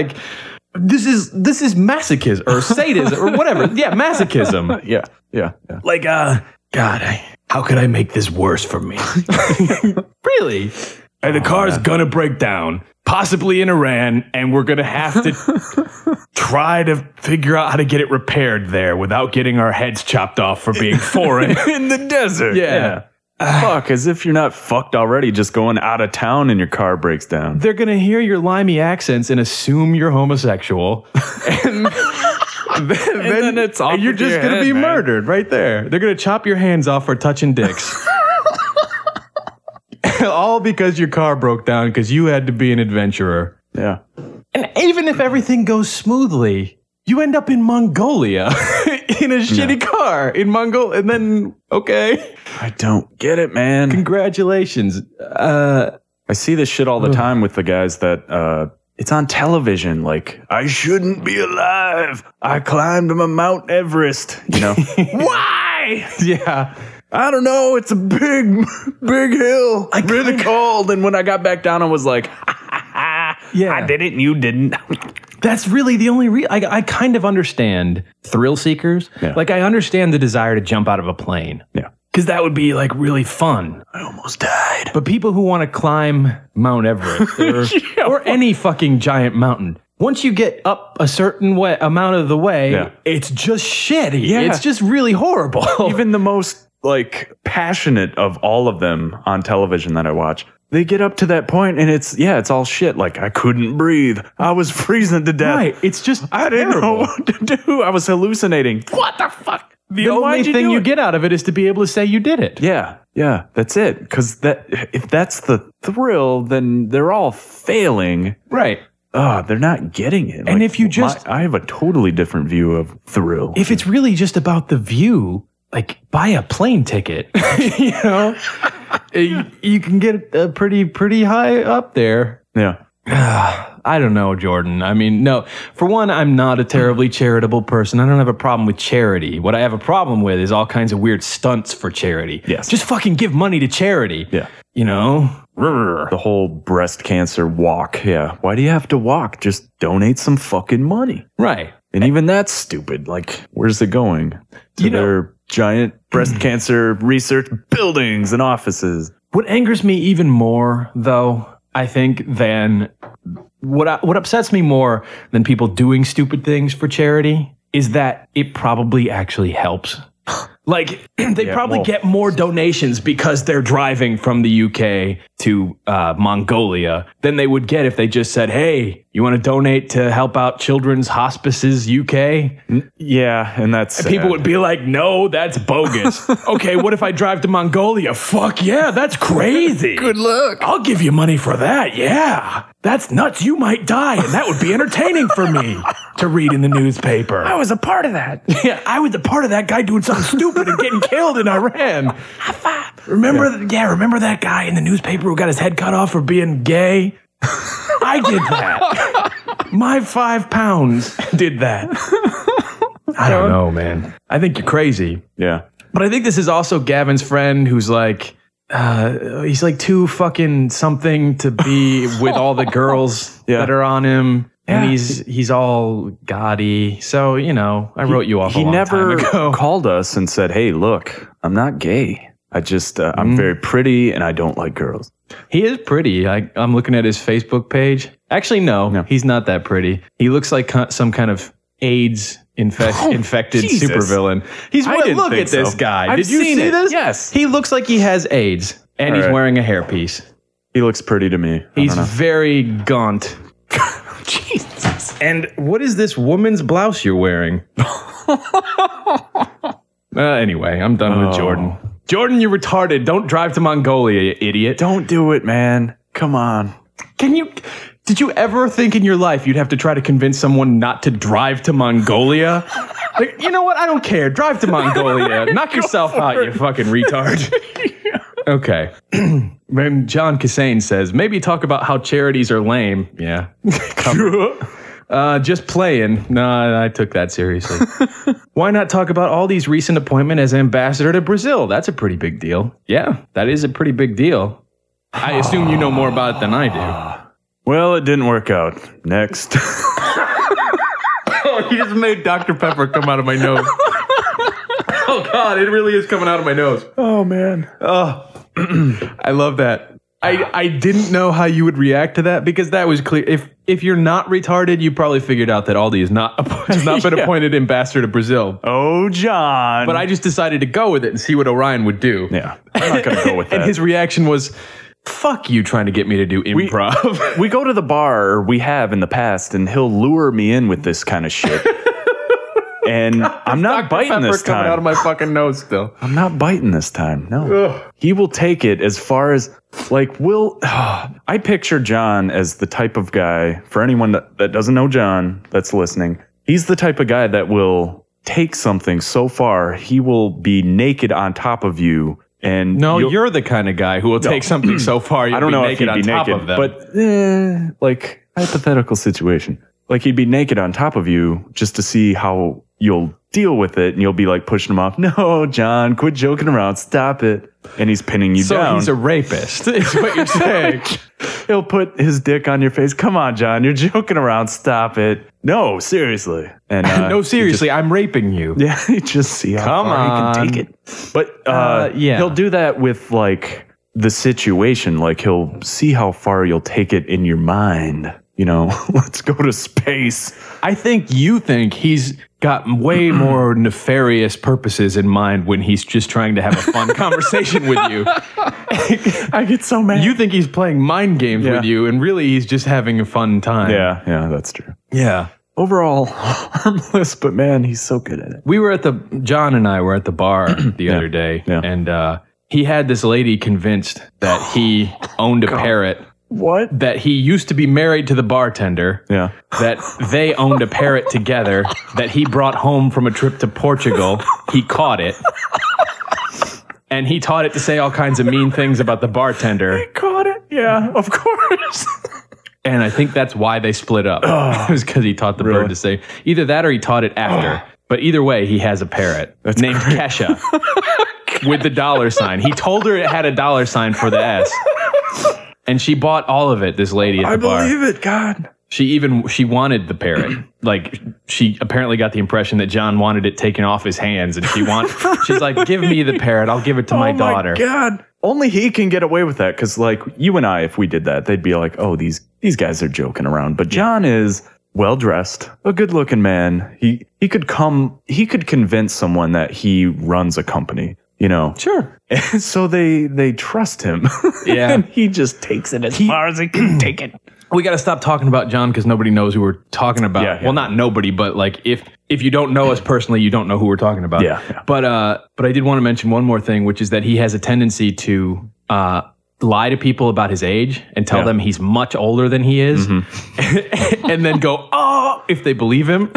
masochism or sadism or whatever. Yeah, masochism. Yeah. God, how could I make this worse for me? Really? And the car's gonna break down, possibly in Iran, and we're gonna have to try to figure out how to get it repaired there without getting our heads chopped off for being foreign in the desert. Yeah. Fuck, as if you're not fucked already just going out of town and your car breaks down. They're going to hear your limey accents and assume you're homosexual. And then it's off. And you're just going to be murdered right there. They're going to chop your hands off for touching dicks. All because your car broke down because you had to be an adventurer. Yeah. And even if everything goes smoothly, you end up in Mongolia in a shitty car in Mongolia. And then, okay. I don't get it, man. Congratulations. I see this shit all the time with the guys that it's on television. Like, I shouldn't be alive. I climbed Mount Everest. You know? Why? Yeah. I don't know. It's a big hill. Really cold. And when I got back down, I was like, yeah, I did it and you didn't. That's really the only reason. I kind of understand thrill seekers. Yeah. Like, I understand the desire to jump out of a plane. Yeah. Because that would be, like, really fun. I almost died. But people who want to climb Mount Everest or any fucking giant mountain, once you get up a certain amount of the way, it's just shitty. Yeah. It's just really horrible. Even the most, like, passionate of all of them on television that I watch, they get up to that point and it's all shit. Like, I couldn't breathe. I was freezing to death. Right. It's just I didn't know what to do. I was hallucinating. What the fuck? The only thing you get out of it is to be able to say you did it. Yeah. Yeah. That's it. Because if that's the thrill, then they're all failing. Right. They're not getting it. And if you just... I have a totally different view of thrill. If it's really just about the view, like, buy a plane ticket. You know? You can get pretty high up there. Yeah. I don't know, Jordan. I mean, no. For one, I'm not a terribly charitable person. I don't have a problem with charity. What I have a problem with is all kinds of weird stunts for charity. Yes. Just fucking give money to charity. Yeah. You know? The whole breast cancer walk. Yeah. Why do you have to walk? Just donate some fucking money. Right. And even that's stupid. Like, where's it going? To their giant breast cancer research buildings and offices. What angers me even more, though, I think, than what upsets me more than people doing stupid things for charity is that it probably actually helps. Like, they probably get more donations because they're driving from the UK to Mongolia than they would get if they just said, hey, you want to donate to help out Children's Hospices UK? Yeah, and that's sad. People would be like, no, that's bogus. Okay, what if I drive to Mongolia? Fuck yeah, that's crazy. Good luck. I'll give you money for that, yeah. That's nuts. You might die, and that would be entertaining for me to read in the newspaper. I was a part of that. Yeah, I was a part of that guy doing something stupid and getting killed in Iran. High five. Remember that guy in the newspaper who got his head cut off for being gay? I did that. My 5 pounds did that. I don't know, man. I think you're crazy. Yeah. But I think this is also Gavin's friend who's like, he's like too fucking something to be with all the girls that are on him. And he's all gaudy. So, you know, I wrote you off a long time ago. He never called us and said, hey, look, I'm not gay. I just, I'm very pretty and I don't like girls. He is pretty. I'm looking at his Facebook page. Actually, no, he's not that pretty. He looks like some kind of AIDS infected supervillain. Look at this guy. Did you see this? Yes. He looks like he has AIDS and he's wearing a hairpiece. He looks pretty to me. He's very gaunt. Jesus. And what is this woman's blouse you're wearing? Anyway, I'm done with Jordan. Jordan, you're retarded. Don't drive to Mongolia, you idiot. Don't do it, man. Come on. Did you ever think in your life you'd have to try to convince someone not to drive to Mongolia? Like, you know what? I don't care. Drive to Mongolia. Knock yourself out, you fucking retard. Okay. When John Cassane says, maybe talk about how charities are lame. Yeah. Just playing. No, I took that seriously. Why not talk about all these recent appointments as ambassador to Brazil? That's a pretty big deal. Yeah, that is a pretty big deal. I assume you know more about it than I do. Well, it didn't work out. Next. Oh, he just made Dr. Pepper come out of my nose. Oh, God, it really is coming out of my nose. Oh, man. Oh, I love that. I didn't know how you would react to that because that was clear. If you're not retarded, you probably figured out that Aldi has not been appointed ambassador to Brazil. Oh, John. But I just decided to go with it and see what Orion would do. Yeah, I'm not going to go with that. And his reaction was, fuck you trying to get me to do improv. We go to the bar, we have in the past, and he'll lure me in with this kind of shit. And I'm not biting this time. Coming out of my fucking nose still. I'm not biting this time. No. Ugh. He will take it as far as, like, I picture John as the type of guy, for anyone that doesn't know John that's listening, he's the type of guy that will take something so far, he will be naked on top of you. And no, you're the kind of guy who will take something so far, you'll be naked on top of them. But, like, hypothetical situation. Like, he'd be naked on top of you just to see how you'll deal with it, and you'll be like pushing him off. No, John, quit joking around. Stop it. And he's pinning you down. So he's a rapist, is what you're saying. He'll put his dick on your face. Come on, John, you're joking around. Stop it. No, seriously. And no, seriously, I'm raping you. Yeah, you just see how far he can take it. But he'll do that with like the situation. Like he'll see how far you'll take it in your mind. You know, let's go to space. I think you think he's got way more nefarious purposes in mind when he's just trying to have a fun conversation with you. I get so mad. You think he's playing mind games with you, and really he's just having a fun time. Yeah, that's true. Yeah. Overall, harmless, but man, he's so good at it. John and I were at the bar the other day, and he had this lady convinced that he owned a parrot. What? That he used to be married to the bartender. Yeah. That they owned a parrot together. That he brought home from a trip to Portugal. He caught it. And he taught it to say all kinds of mean things about the bartender. He caught it? Yeah, of course. And I think that's why they split up. It was because he taught the bird to say either that or he taught it after. But either way, he has a parrot named Kesha with the $sign. He told her it had a $sign for the S. And she bought all of it, this lady at the bar. I believe it, God. She wanted the parrot. Like, she apparently got the impression that John wanted it taken off his hands. And she's like, give me the parrot. I'll give it to my daughter. Oh, my God. Only he can get away with that. Because, like, you and I, if we did that, they'd be like, oh, these guys are joking around. But John is well-dressed, a good-looking man. He could convince someone that he runs a company. You know, sure. And so they trust him. Yeah, and he just takes it as far as he can take it. We got to stop talking about John because nobody knows who we're talking about. Yeah. Well, not nobody, but like if you don't know us personally, you don't know who we're talking about. Yeah. But I did want to mention one more thing, which is that he has a tendency to lie to people about his age and tell them he's much older than he is, and then go, oh, if they believe him.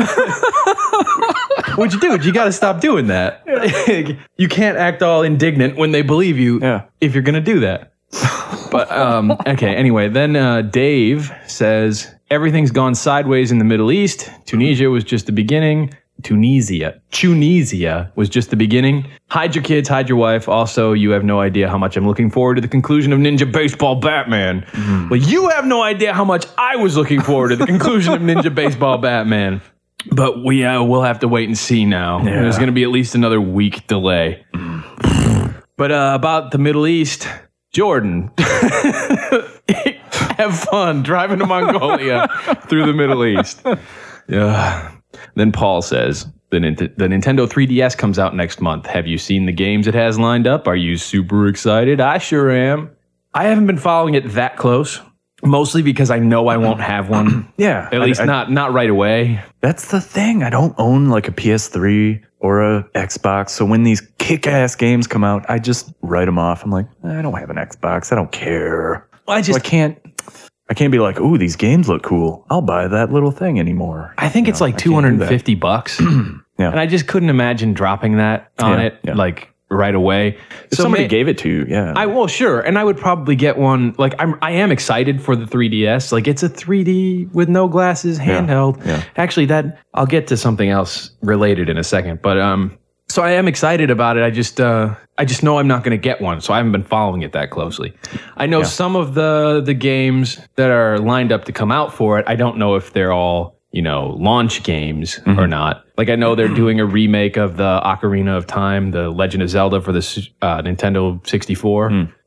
Which, dude, you got to stop doing that. Yeah. You can't act all indignant when they believe you if you're going to do that. But, okay, anyway, then Dave says, everything's gone sideways in the Middle East. Tunisia was just the beginning. Tunisia was just the beginning. Hide your kids, hide your wife. Also, you have no idea how much I'm looking forward to the conclusion of Ninja Baseball Batman. Well, you have no idea how much I was looking forward to the conclusion of Ninja Baseball Batman. But we'll have to wait and see now. Yeah. There's going to be at least another week delay. But about the Middle East, Jordan, have fun driving to Mongolia through the Middle East. Yeah. Then Paul says, the Nintendo 3DS comes out next month. Have you seen the games it has lined up? Are you super excited? I sure am. I haven't been following it that close. Mostly because I know I won't have one. Yeah. At least not right away. That's the thing. I don't own like a PS3 or a Xbox. So when these kick-ass games come out, I just write them off. I'm like, I don't have an Xbox. I don't care. I can't be like, ooh, these games look cool. I'll buy that little thing anymore. I think it's like $250. Yeah. And I just couldn't imagine dropping that on it. Yeah. Like, right away. If somebody gave it to you, well, sure. And I would probably get one. Like, I am excited for the 3DS. Like, it's a 3D with no glasses handheld. Yeah. Actually, I'll get to something else related in a second. But so I am excited about it. I just know I'm not going to get one, so I haven't been following it that closely. I know some of the games that are lined up to come out for it. I don't know if they're all, launch games or not. Like, I know they're doing a remake of the Ocarina of Time, the Legend of Zelda for the Nintendo 64.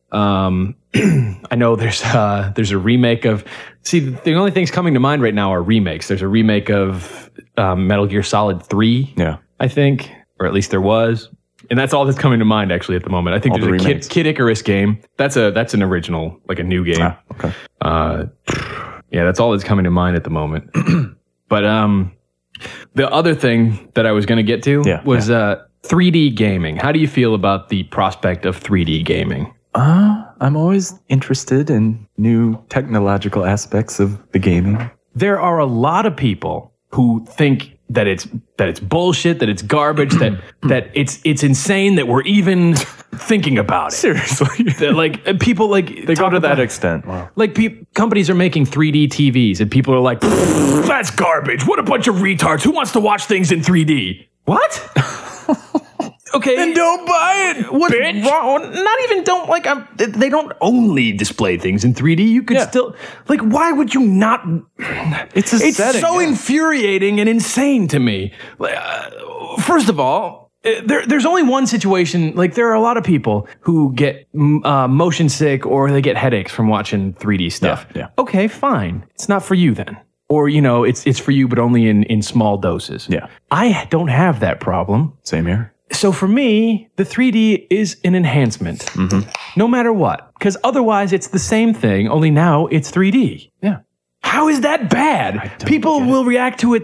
I know there's a remake of. See, the only things coming to mind right now are remakes. There's a remake of Metal Gear Solid 3. Yeah. I think, or at least there was, and that's all that's coming to mind actually at the moment. I think All there's the a Kid Icarus game. That's an original, like a new game. Ah, okay. Yeah, that's all that's coming to mind at the moment. But the other thing that I was going to get to was 3D gaming. How do you feel about the prospect of 3D gaming? I'm always interested in new technological aspects of the gaming. There are a lot of people who think that it's bullshit, that it's garbage, that it's insane that we're even thinking about it. Seriously, that, like, people like they go to that extent. Wow. Like companies are making 3D TVs, and people are like, "That's garbage. What a bunch of retards. Who wants to watch things in 3D?" What? Okay, Then don't buy it. What's wrong? Not even don't like. They don't only display things in 3D. You could still like. Why would you not? It's a setting, so infuriating and insane to me. First of all, there's only one situation. Like, there are a lot of people who get motion sick or they get headaches from watching 3D stuff. Yeah. Okay, fine. It's not for you then. Or, it's for you, but only in small doses. Yeah. I don't have that problem. Same here. So for me, the 3D is an enhancement, no matter what. Because otherwise, it's the same thing, only now it's 3D. Yeah. How is that bad? People will react to it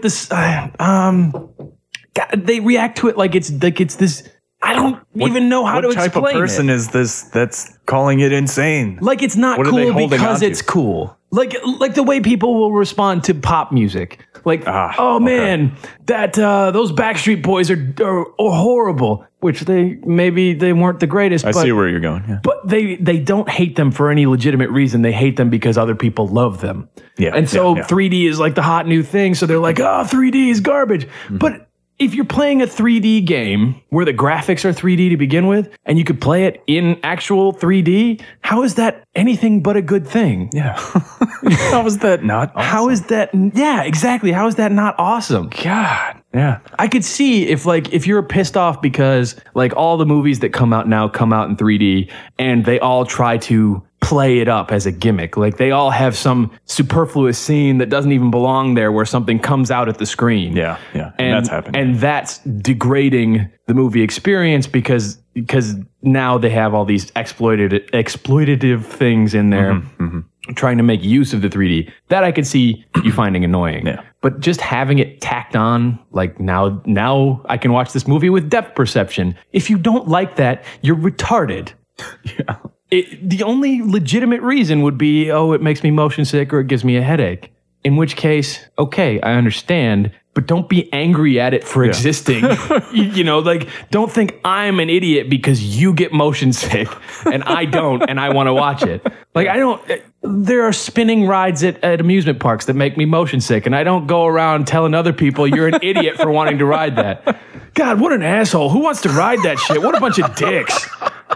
they react to it like it's this. I don't even know how to explain it. What type of person is this that's calling it insane? Like, it's not cool because it's cool. Like the way people will respond to pop music. Like, man, that those Backstreet Boys are horrible. Which they weren't the greatest. I see where you're going. Yeah. But they don't hate them for any legitimate reason. They hate them because other people love them. Yeah. And so 3D is like the hot new thing. So they're like, 3D is garbage. But if you're playing a 3D game where the graphics are 3D to begin with, and you could play it in actual 3D, how is that anything but a good thing? Yeah. How is that not awesome? How is that? Yeah, exactly. How is that not awesome? God. Yeah. I could see if you're pissed off because like all the movies that come out now come out in 3D and they all try to play it up as a gimmick. Like, they all have some superfluous scene that doesn't even belong there where something comes out at the screen. Yeah. And that's happening. And that's degrading the movie experience because now they have all these exploitative things in there trying to make use of the 3D. That I could see you finding annoying. Yeah. But just having it tacked on, like now I can watch this movie with depth perception. If you don't like that, you're retarded. Yeah. The only legitimate reason would be, it makes me motion sick or it gives me a headache. In which case, okay, I understand, but don't be angry at it for existing. Don't think I'm an idiot because you get motion sick and I don't, and I want to watch it. Like, there are spinning rides at amusement parks that make me motion sick, and I don't go around telling other people you're an idiot for wanting to ride that. God, what an asshole. Who wants to ride that shit? What a bunch of dicks.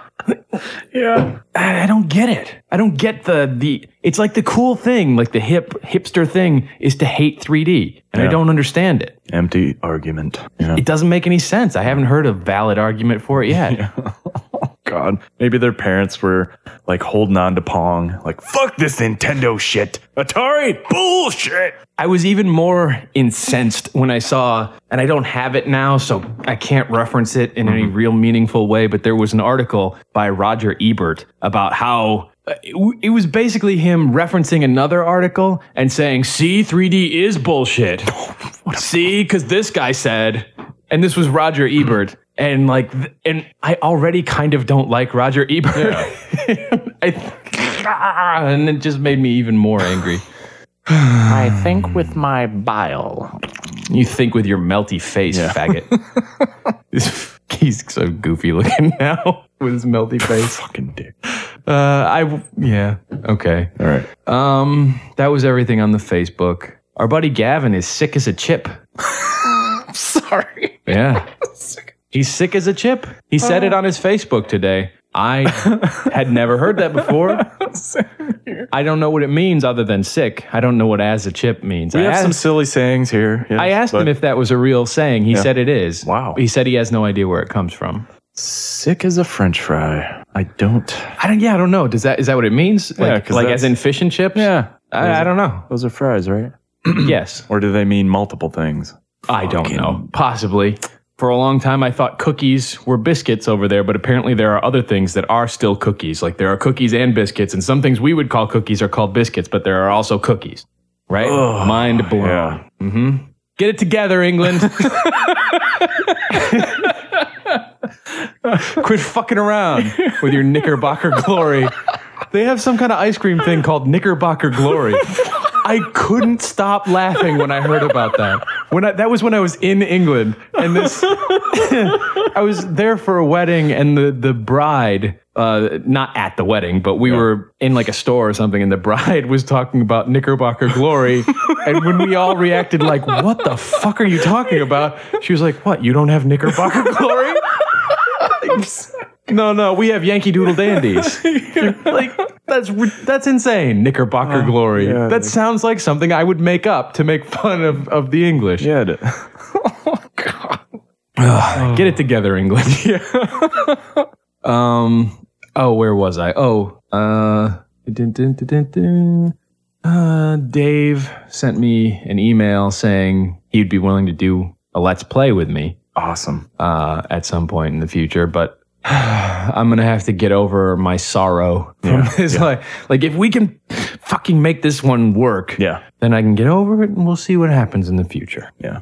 Yeah. I don't get it. I don't get the it's like the cool thing, like the hipster thing is to hate 3D. And I don't understand it. Empty argument. Yeah. It doesn't make any sense. I haven't heard a valid argument for it yet. Yeah. God. Maybe their parents were like holding on to Pong. Like, fuck this Nintendo shit. Atari, bullshit. I was even more incensed when I saw, and I don't have it now, so I can't reference it in any real meaningful way, but there was an article by Roger Ebert about how it was basically him referencing another article and saying, see, 3D is bullshit. See, because this guy said, and this was Roger Ebert, and I already kind of don't like Roger Ebert. Yeah. And it just made me even more angry. I think with my bile. You think with your melty face, faggot. He's so goofy looking now with his melty face. Fucking dick. Okay. All right. That was everything on the Facebook. Our buddy Gavin is sick as a chip. Sorry. Yeah. He's sick as a chip. He said it on his Facebook today. I had never heard that before. I don't know what it means other than sick. I don't know what as a chip means. We have some silly sayings here. Yes, I asked him if that was a real saying. He said it is. Wow. He said he has no idea where it comes from. Sick as a French fry. I don't. I don't know. Is that what it means? Like, 'cause as in fish and chips? Yeah. I don't know. Those are fries, right? Yes. Or do they mean multiple things? I don't know. Possibly. For a long time, I thought cookies were biscuits over there, but apparently there are other things that are still cookies. Like there are cookies and biscuits, and some things we would call cookies are called biscuits, but there are also cookies. Right? Mind blown. Yeah. Mm-hmm. Get it together, England. Quit fucking around with your Knickerbocker Glory. They have some kind of ice cream thing called Knickerbocker Glory. I couldn't stop laughing when I heard about that. That was when I was in England, and I was there for a wedding, and the bride, not at the wedding, but we were in like a store or something, and the bride was talking about Knickerbocker Glory, and when we all reacted like, "What the fuck are you talking about?" She was like, "What? You don't have Knickerbocker Glory?" No, we have Yankee Doodle Dandies. Like that's insane. Knickerbocker Glory. yeah. That sounds like something I would make up to make fun of the English. Yeah. Oh God. Get it together, England. Where was I? Dave sent me an email saying he'd be willing to do a Let's Play with me. Awesome. At some point in the future, but I'm gonna have to get over my sorrow from this. Yeah. Like if we can fucking make this one work, then I can get over it, and we'll see what happens in the future. Yeah.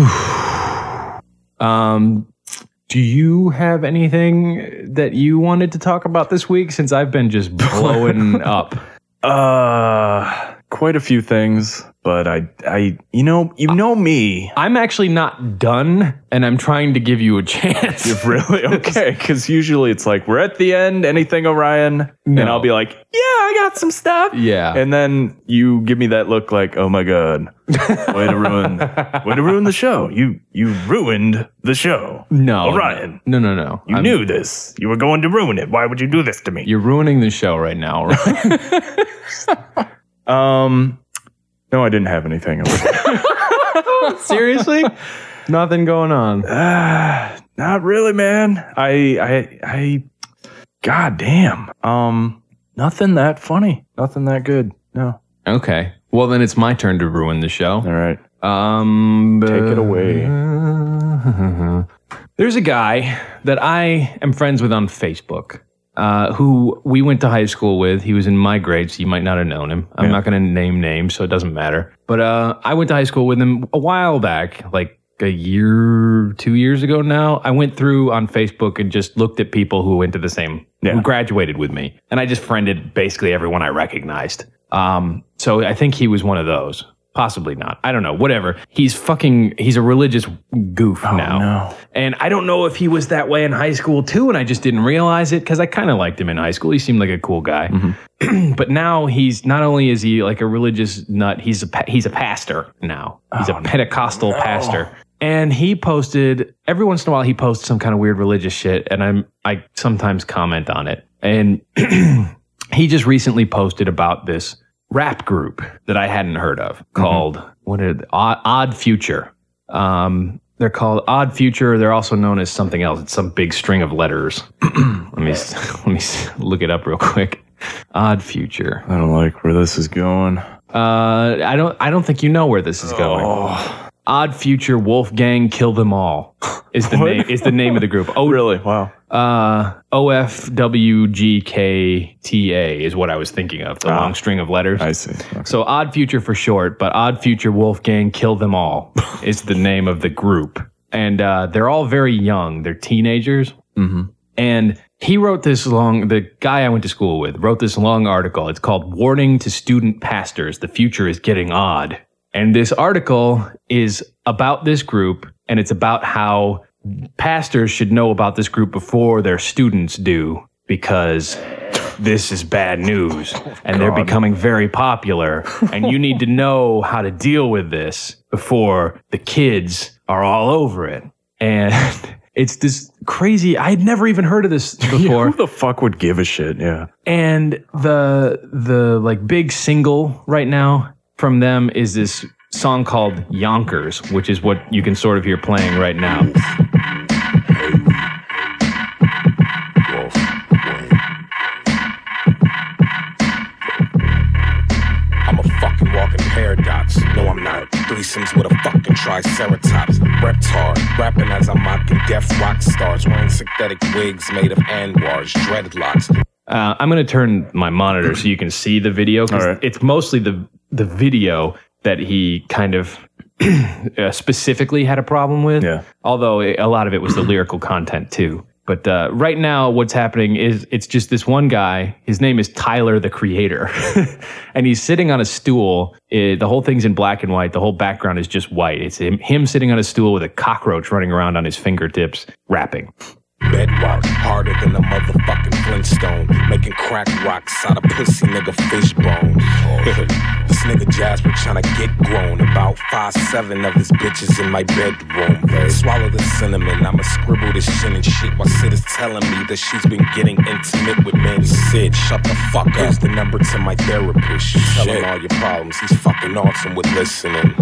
Do you have anything that you wanted to talk about this week? Since I've been just blowing up. Quite a few things, but I you know me. I'm actually not done, and I'm trying to give you a chance. You're really okay, because usually it's like we're at the end. Anything, Orion? No. And I'll be like, yeah, I got some stuff. Yeah, and then you give me that look like, oh my god, way to ruin the show. You ruined the show. No, Orion. No. You knew this. You were going to ruin it. Why would you do this to me? You're ruining the show right now, right? No, I didn't have anything. Seriously? Nothing going on. Not really, man. I God damn. Nothing that funny. Nothing that good. No. Okay. Well, then it's my turn to ruin the show. All right. Take it away. There's a guy that I am friends with on Facebook, who we went to high school with. He was in my grade, so you might not have known him. I'm not going to name names, so it doesn't matter. But I went to high school with him a while back, like a year, 2 years ago now. I went through on Facebook and just looked at people who went to the same, who graduated with me. And I just friended basically everyone I recognized. So I think he was one of those. Possibly not. I don't know. Whatever. He's a religious goof now. No. And I don't know if he was that way in high school too, and I just didn't realize it because I kind of liked him in high school. He seemed like a cool guy. Mm-hmm. But now he's, not only is he like a religious nut, he's a pastor now. He's a Pentecostal pastor. And he posted, every once in a while he posts some kind of weird religious shit, and I sometimes comment on it. And he just recently posted about this rap group that I hadn't heard of called Odd Future. They're called Odd Future. They're also known as something else. It's some big string of letters. let me look it up real quick. Odd Future. I don't like where this is going. I don't think you know where this is going. Odd Future Wolfgang Kill Them All is the name. Is the name of the group. Oh, really? Wow. OFWGKTA is what I was thinking of. The long string of letters. I see. Okay. So Odd Future for short, but Odd Future Wolfgang Kill Them All is the name of the group. And they're all very young. They're teenagers. Mm-hmm. And he wrote the guy I went to school with wrote this long article. It's called Warning to Student Pastors, The Future is Getting Odd. And this article is about this group, and it's about how pastors should know about this group before their students do, because this is bad news, and they're becoming very popular, and you need to know how to deal with this before the kids are all over it. And it's this crazy, I had never even heard of this before. Who the fuck would give a shit? Yeah. And the like big single right now from them is this song called Yonkers, which is what you can sort of hear playing right now. threesomes with a fucking triceratops. Reptar, rapping as I'm mocking deaf rock stars, wearing synthetic wigs made of anwars, dreadlocks. I'm going to turn my monitor so you can see the video. Right. It's mostly the video that he kind of specifically had a problem with. Yeah. Although a lot of it was the lyrical content too. But right now, what's happening is it's just this one guy. His name is Tyler, the Creator. And he's sitting on a stool. The whole thing's in black and white. The whole background is just white. It's him sitting on a stool with a cockroach running around on his fingertips, rapping. Bedrock, harder than a motherfucking Flintstone. Making crack rocks out of pussy nigga fish bones. This nigga Jasper tryna get grown. About 5'7" of his bitches in my bedroom. Swallow the cinnamon, I'ma scribble this shit and shit while Sid is telling me that she's been getting intimate with men. Sid, shut the fuck up. Here's the number to my therapist. Tell him all your problems, he's fucking awesome with listening.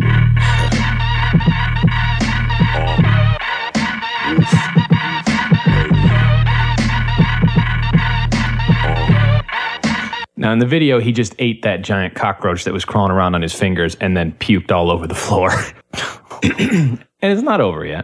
Now, in the video, he just ate that giant cockroach that was crawling around on his fingers and then puked all over the floor. And it's not over yet.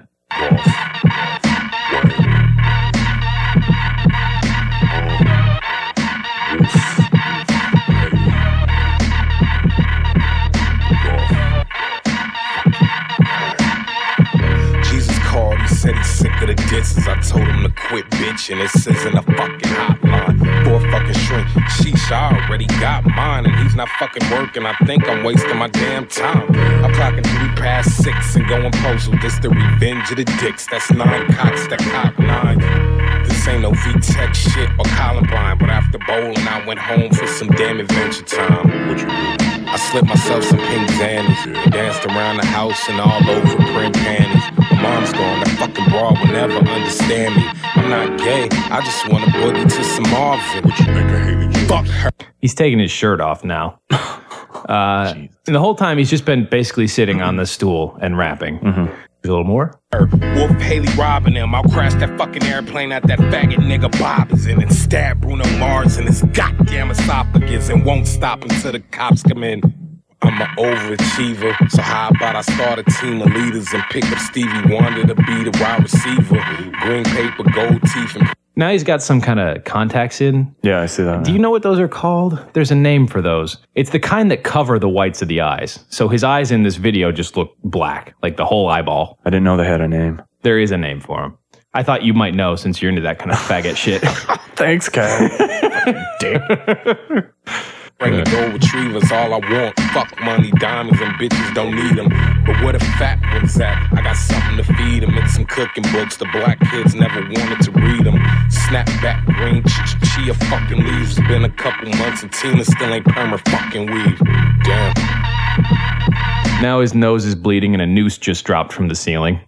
Jesus called, he said he's sick of the disses. I told him to quit bitching. This isn't a fucking hotline. For a fucking shrink. Sheesh, I already got mine, and he's not fucking working. I think I'm wasting my damn time. I'm clocking 3:06 and going postal. This the revenge of the dicks. That's 9 cocks that cock 9. This ain't no V-Tech shit or Columbine, but after bowling, I went home for some damn adventure time. What you do? I slipped myself some pink Xannies and danced around the house and all over print panties. My mom's gone, that fucking broad will never understand me. I'm not gay, I just want to boogie to some Marvin. What you make her hate you? Fuck her. He's taking his shirt off now. And the whole time he's just been basically sitting on the stool and rapping. A little more. Wolf Haley robbing them. I'll crash that fucking airplane at that faggot nigga Bob is in and stab Bruno Mars in his goddamn esophagus and won't stop until the cops come in. I'm an overachiever, so how about I start a team of leaders and pick up Stevie Wonder to be the wide receiver? Green paper, gold teeth, and now he's got some kind of contacts in. Yeah, I see that. Do you know what those are called? There's a name for those. It's the kind that cover the whites of the eyes. So his eyes in this video just look black, like the whole eyeball. I didn't know they had a name. There is a name for them. I thought you might know since you're into that kind of faggot shit. Thanks, Kyle. Dick. Bring the gold retrievers, all I want. Fuck money, diamonds, and bitches don't need them. But where the fat ones at? I got something to feed them. It's some cooking books. The black kids never wanted to read them. Snapback green chia fucking leaves. It's been a couple months and Tina still ain't perma fucking weave. Damn. Now his nose is bleeding and a noose just dropped from the ceiling.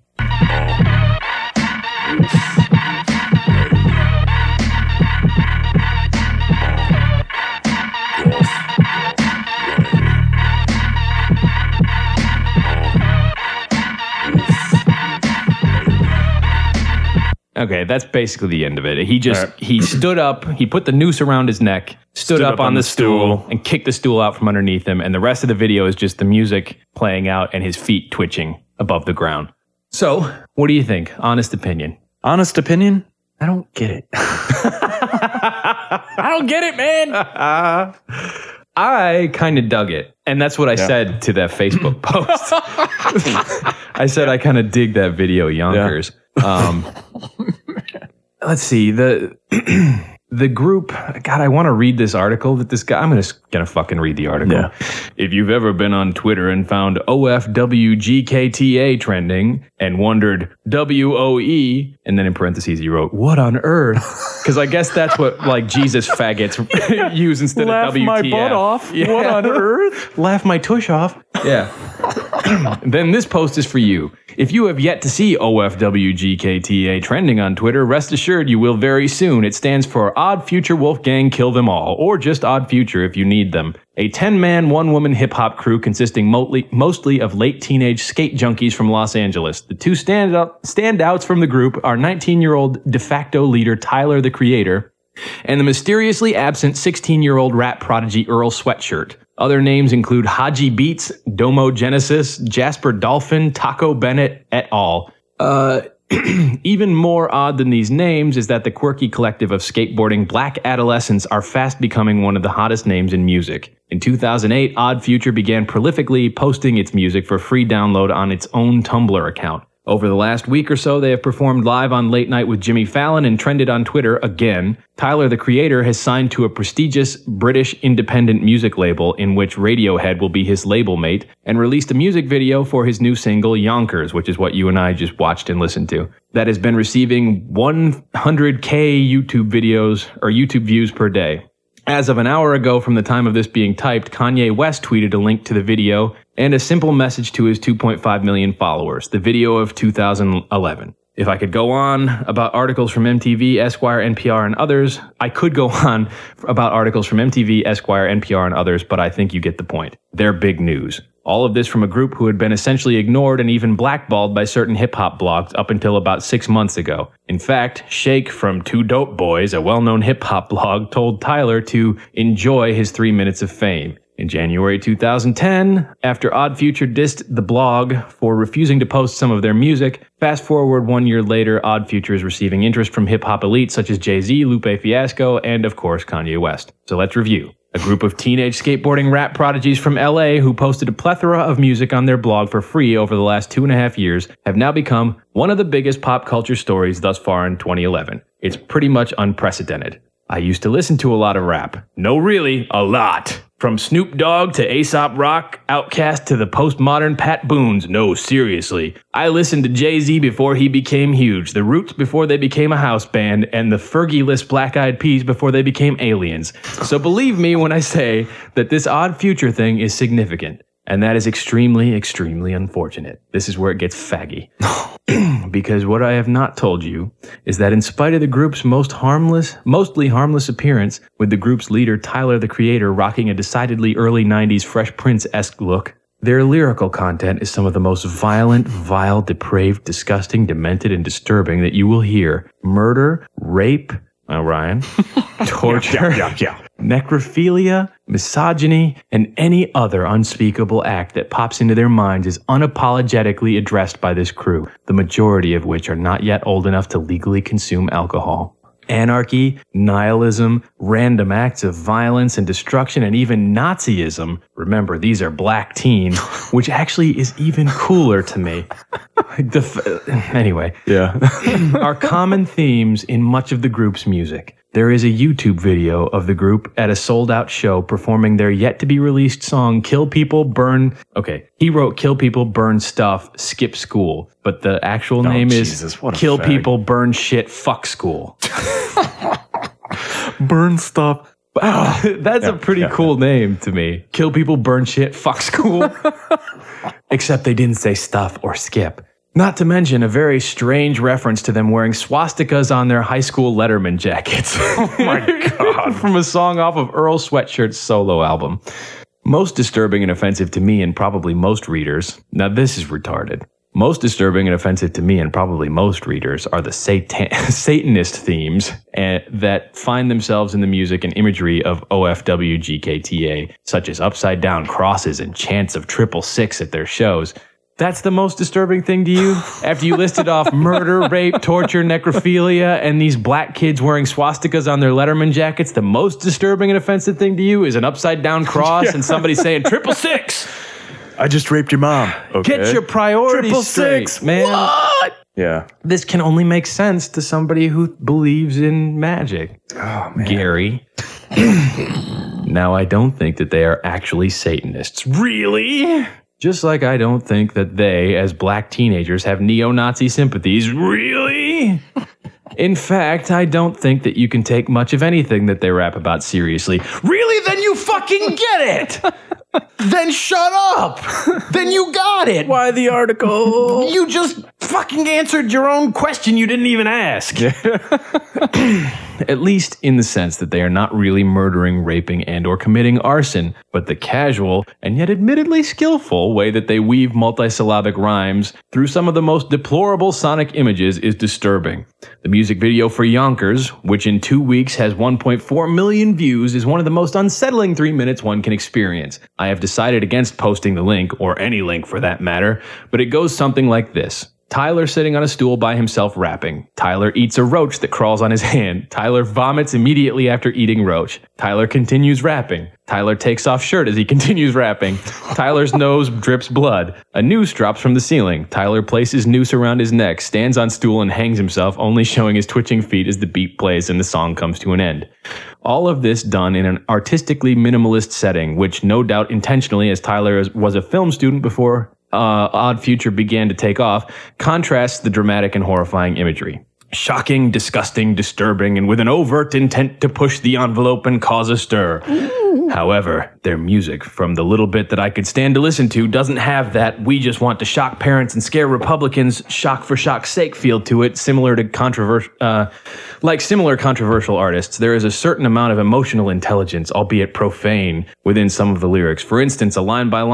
Okay, that's basically the end of it. He stood up, he put the noose around his neck, stood up on the stool, and kicked the stool out from underneath him. And the rest of the video is just the music playing out and his feet twitching above the ground. So, what do you think? Honest opinion. Honest opinion? I don't get it. I don't get it, man. I kind of dug it. And that's what I said to that Facebook post. I said I kind of dig that video, Yonkers. Let's see, the group, God, I want to read this article that this guy, I'm gonna fucking read the article. Yeah. If you've ever been on Twitter and found OFWGKTA trending and wondered WOE, and then in parentheses he wrote, what on earth? Because I guess that's what like Jesus faggots use instead Laugh of WTF. my butt off? Yeah. What on earth? Laugh my tush off. Yeah. Then this post is for you. If you have yet to see OFWGKTA trending on Twitter, rest assured you will very soon. It stands for Odd Future Wolfgang Kill Them All, or just Odd Future if you need them. A 10-man, one-woman hip-hop crew consisting mostly of late teenage skate junkies from Los Angeles. The two standouts from the group are 19-year-old de facto leader Tyler, the Creator, and the mysteriously absent 16-year-old rap prodigy Earl Sweatshirt. Other names include Haji Beats, Domo Genesis, Jasper Dolphin, Taco Bennett, et al. Even more odd than these names is that the quirky collective of skateboarding black adolescents are fast becoming one of the hottest names in music. In 2008, Odd Future began prolifically posting its music for free download on its own Tumblr account. Over the last week or so, they have performed live on Late Night with Jimmy Fallon and trended on Twitter again. Tyler, the creator, has signed to a prestigious British independent music label in which Radiohead will be his label mate, and released a music video for his new single, Yonkers, which is what you and I just watched and listened to. That has been receiving 100K YouTube views per day. As of an hour ago from the time of this being typed, Kanye West tweeted a link to the video and a simple message to his 2.5 million followers, the video of 2011. If I could go on about articles from MTV, Esquire, NPR, and others, I could go on about articles from MTV, Esquire, NPR, and others, but I think you get the point. They're big news. All of this from a group who had been essentially ignored and even blackballed by certain hip-hop blogs up until about 6 months ago. In fact, Shake from Two Dope Boys, a well-known hip-hop blog, told Tyler to enjoy his 3 minutes of fame. In January 2010, after Odd Future dissed the blog for refusing to post some of their music, fast forward 1 year later, Odd Future is receiving interest from hip-hop elites such as Jay-Z, Lupe Fiasco, and of course Kanye West. So let's review. A group of teenage skateboarding rap prodigies from LA who posted a plethora of music on their blog for free over the last 2.5 years have now become one of the biggest pop culture stories thus far in 2011. It's pretty much unprecedented. I used to listen to a lot of rap. No, really, a lot. From Snoop Dogg to Aesop Rock, Outkast to the postmodern Pat Boones. No, seriously. I listened to Jay-Z before he became huge, the Roots before they became a house band, and the Fergie-less Black Eyed Peas before they became aliens. So believe me when I say that this Odd Future thing is significant. And that is extremely, extremely unfortunate. This is where it gets faggy. Because what I have not told you is that in spite of the group's mostly harmless appearance, with the group's leader Tyler, the Creator, rocking a decidedly early 90s Fresh Prince-esque look, their lyrical content is some of the most violent, vile, depraved, disgusting, demented, and disturbing that you will hear. Murder, rape, Ryan, torture, necrophilia, misogyny, and any other unspeakable act that pops into their minds is unapologetically addressed by this crew, the majority of which are not yet old enough to legally consume alcohol. Anarchy, nihilism, random acts of violence and destruction, and even Nazism, remember these are black teens, which actually is even cooler to me. Anyway, are common themes in much of the group's music. There is a YouTube video of the group at a sold-out show performing their yet-to-be-released song, Kill People, Burn... Okay, he wrote Kill People, Burn Stuff, Skip School, but the actual name is Kill People, Burn Shit, Fuck School. Burn Stuff. Wow, that's a pretty cool name to me. Kill People, Burn Shit, Fuck School. Except they didn't say stuff or skip. Not to mention a very strange reference to them wearing swastikas on their high school Letterman jackets. Oh my God. From a song off of Earl Sweatshirt's solo album. Most disturbing and offensive to me and probably most readers. Now this is retarded. Most disturbing and offensive to me and probably most readers are the Satanist themes that find themselves in the music and imagery of OFW GKTA, such as upside down crosses and chants of 666 at their shows. That's the most disturbing thing to you? After you listed off murder, rape, torture, necrophilia, and these black kids wearing swastikas on their Letterman jackets, the most disturbing and offensive thing to you is an upside down cross and somebody saying 666. I just raped your mom. Okay. Get your priorities straight, man. What? Yeah. This can only make sense to somebody who believes in magic. Oh, man. Gary. Now, I don't think that they are actually Satanists. Really? Just like I don't think that they, as black teenagers, have neo-Nazi sympathies. Really? In fact, I don't think that you can take much of anything that they rap about seriously. Really? Then you fucking get it! Then shut up! Then you got it! Why the article? You just fucking answered your own question you didn't even ask. at least in the sense that they are not really murdering, raping, and or committing arson, but the casual, and yet admittedly skillful, way that they weave multisyllabic rhymes through some of the most deplorable sonic images is disturbing. The music video for Yonkers, which in 2 weeks has 1.4 million views, is one of the most unsettling 3 minutes one can experience. I have decided against posting the link, or any link for that matter, but it goes something like this. Tyler sitting on a stool by himself rapping. Tyler eats a roach that crawls on his hand. Tyler vomits immediately after eating roach. Tyler continues rapping. Tyler takes off shirt as he continues rapping. Tyler's nose drips blood. A noose drops from the ceiling. Tyler places noose around his neck, stands on stool and hangs himself, only showing his twitching feet as the beat plays and the song comes to an end. All of this done in an artistically minimalist setting, which no doubt intentionally, as Tyler was a film student before Odd Future began to take off, contrasts the dramatic and horrifying imagery. Shocking, disgusting, disturbing, and with an overt intent to push the envelope and cause a stir. However, their music, from the little bit that I could stand to listen to, doesn't have that we just want to shock parents and scare Republicans shock for shock's sake feel to it, similar to similar controversial artists. There is a certain amount of emotional intelligence, albeit profane, within some of the lyrics. For instance, a line by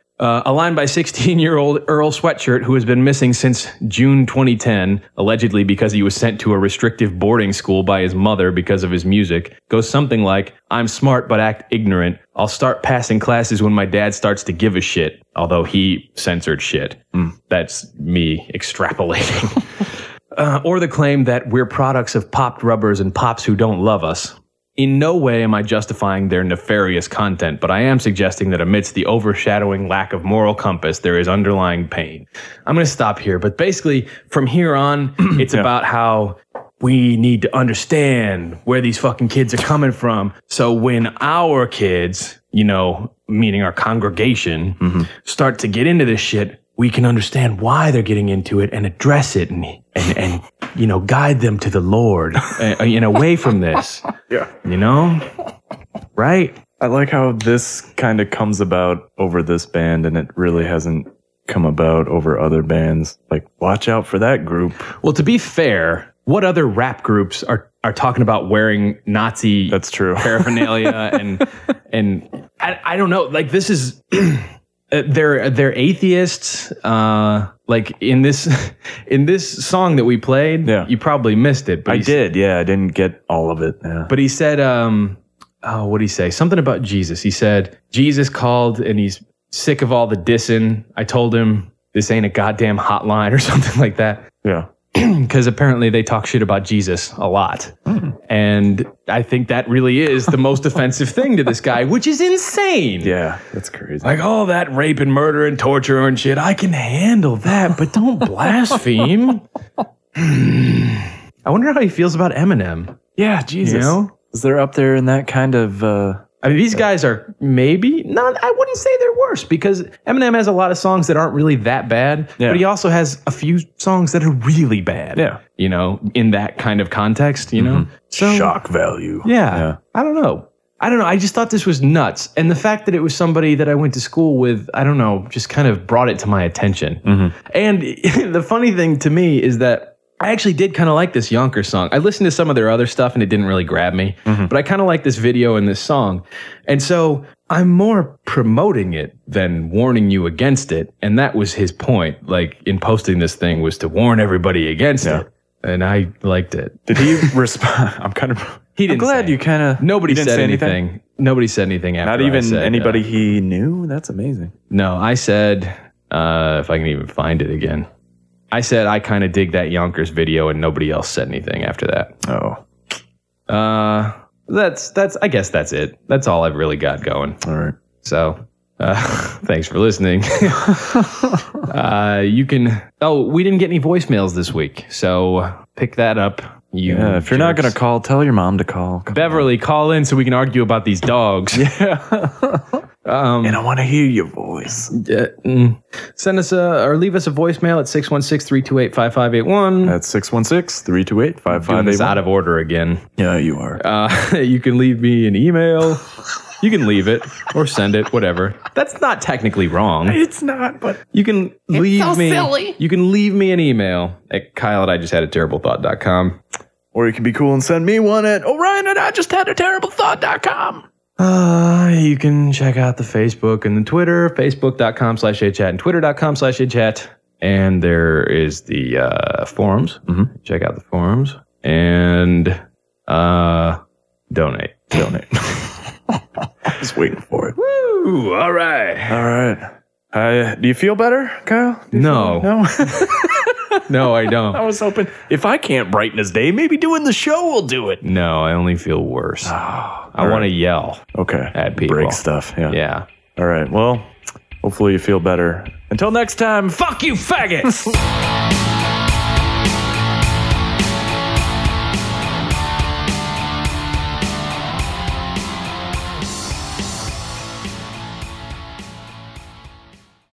16-year-old Earl Sweatshirt, who has been missing since June 2010, allegedly because he was sent to a restrictive boarding school by his mother because of his music, goes something like, I'm smart but act ignorant. I'll start passing classes when my dad starts to give a shit, although he censored shit. That's me extrapolating. Or the claim that we're products of popped rubbers and pops who don't love us. In no way am I justifying their nefarious content, but I am suggesting that amidst the overshadowing lack of moral compass, there is underlying pain. I'm going to stop here, but basically from here on, it's about how we need to understand where these fucking kids are coming from. So when our kids, meaning our congregation, start to get into this shit, we can understand why they're getting into it and address it and guide them to the Lord away from this. Yeah. Right? I like how this kind of comes about over this band and it really hasn't come about over other bands. Like, watch out for that group. Well, to be fair, what other rap groups are talking about wearing Nazi That's true. paraphernalia and I don't know, like this is they're atheists. Like in this song that we played, you probably missed it. But I did, I didn't get all of it. Yeah. But he said, what did he say? Something about Jesus. He said, Jesus called and he's sick of all the dissing. I told him this ain't a goddamn hotline or something like that. Yeah. Because apparently they talk shit about Jesus a lot. And I think that really is the most offensive thing to this guy, which is insane. Yeah, that's crazy. Like all that rape and murder and torture and shit, I can handle that, but don't blaspheme. I wonder how he feels about Eminem. Yeah, Jesus. Is there up there in that kind of... I mean, these guys are maybe not. I wouldn't say they're worse because Eminem has a lot of songs that aren't really that bad, but he also has a few songs that are really bad. Yeah, in that kind of context, so shock value. Yeah, I don't know. I just thought this was nuts, and the fact that it was somebody that I went to school with, I don't know, just kind of brought it to my attention. And the funny thing to me is that I actually did kind of like this Yonkers song. I listened to some of their other stuff and it didn't really grab me, but I kind of like this video and this song. And so I'm more promoting it than warning you against it. And that was his point, like in posting this thing, was to warn everybody against it. And I liked it. Did he respond? He didn't. I'm glad you kind of... Nobody said anything. Nobody said anything after Not even I said, anybody he knew? That's amazing. No, I said, if I can even find it again. I said I kind of dig that Yonkers video, and nobody else said anything after that. Oh, that's. I guess that's it. That's all I've really got going. All right. So, thanks for listening. You can. Oh, we didn't get any voicemails this week, so pick that up. If you're not gonna call, tell your mom to call. Beverly, call in so we can argue about these dogs. And I want to hear your voice. Send us or leave us a voicemail at 616-328-5581. That's 616-328-5581. Doing this out of order again. Yeah, you are. You can leave me an email. You can leave it or send it, whatever. That's not technically wrong. It's not, but you can leave me. Silly. You can leave me an email at Kyle@IJustHadATerribleThought.com. Or you can be cool and send me one at Orion@IJustHadATerribleThought.com. You can check out the Facebook and the Twitter, facebook.com/HeyChat and twitter.com/HeyChat. And there is the forums. Check out the forums and donate. I was waiting for it. Woo! All right. Do you feel better, Kyle? No. No? No, I don't. I was hoping if I can't brighten his day, maybe doing the show will do it. No, I only feel worse. I want to yell. Okay. At people. Break stuff. Yeah. All right. Well, hopefully you feel better. Until next time, Fuck you, faggots!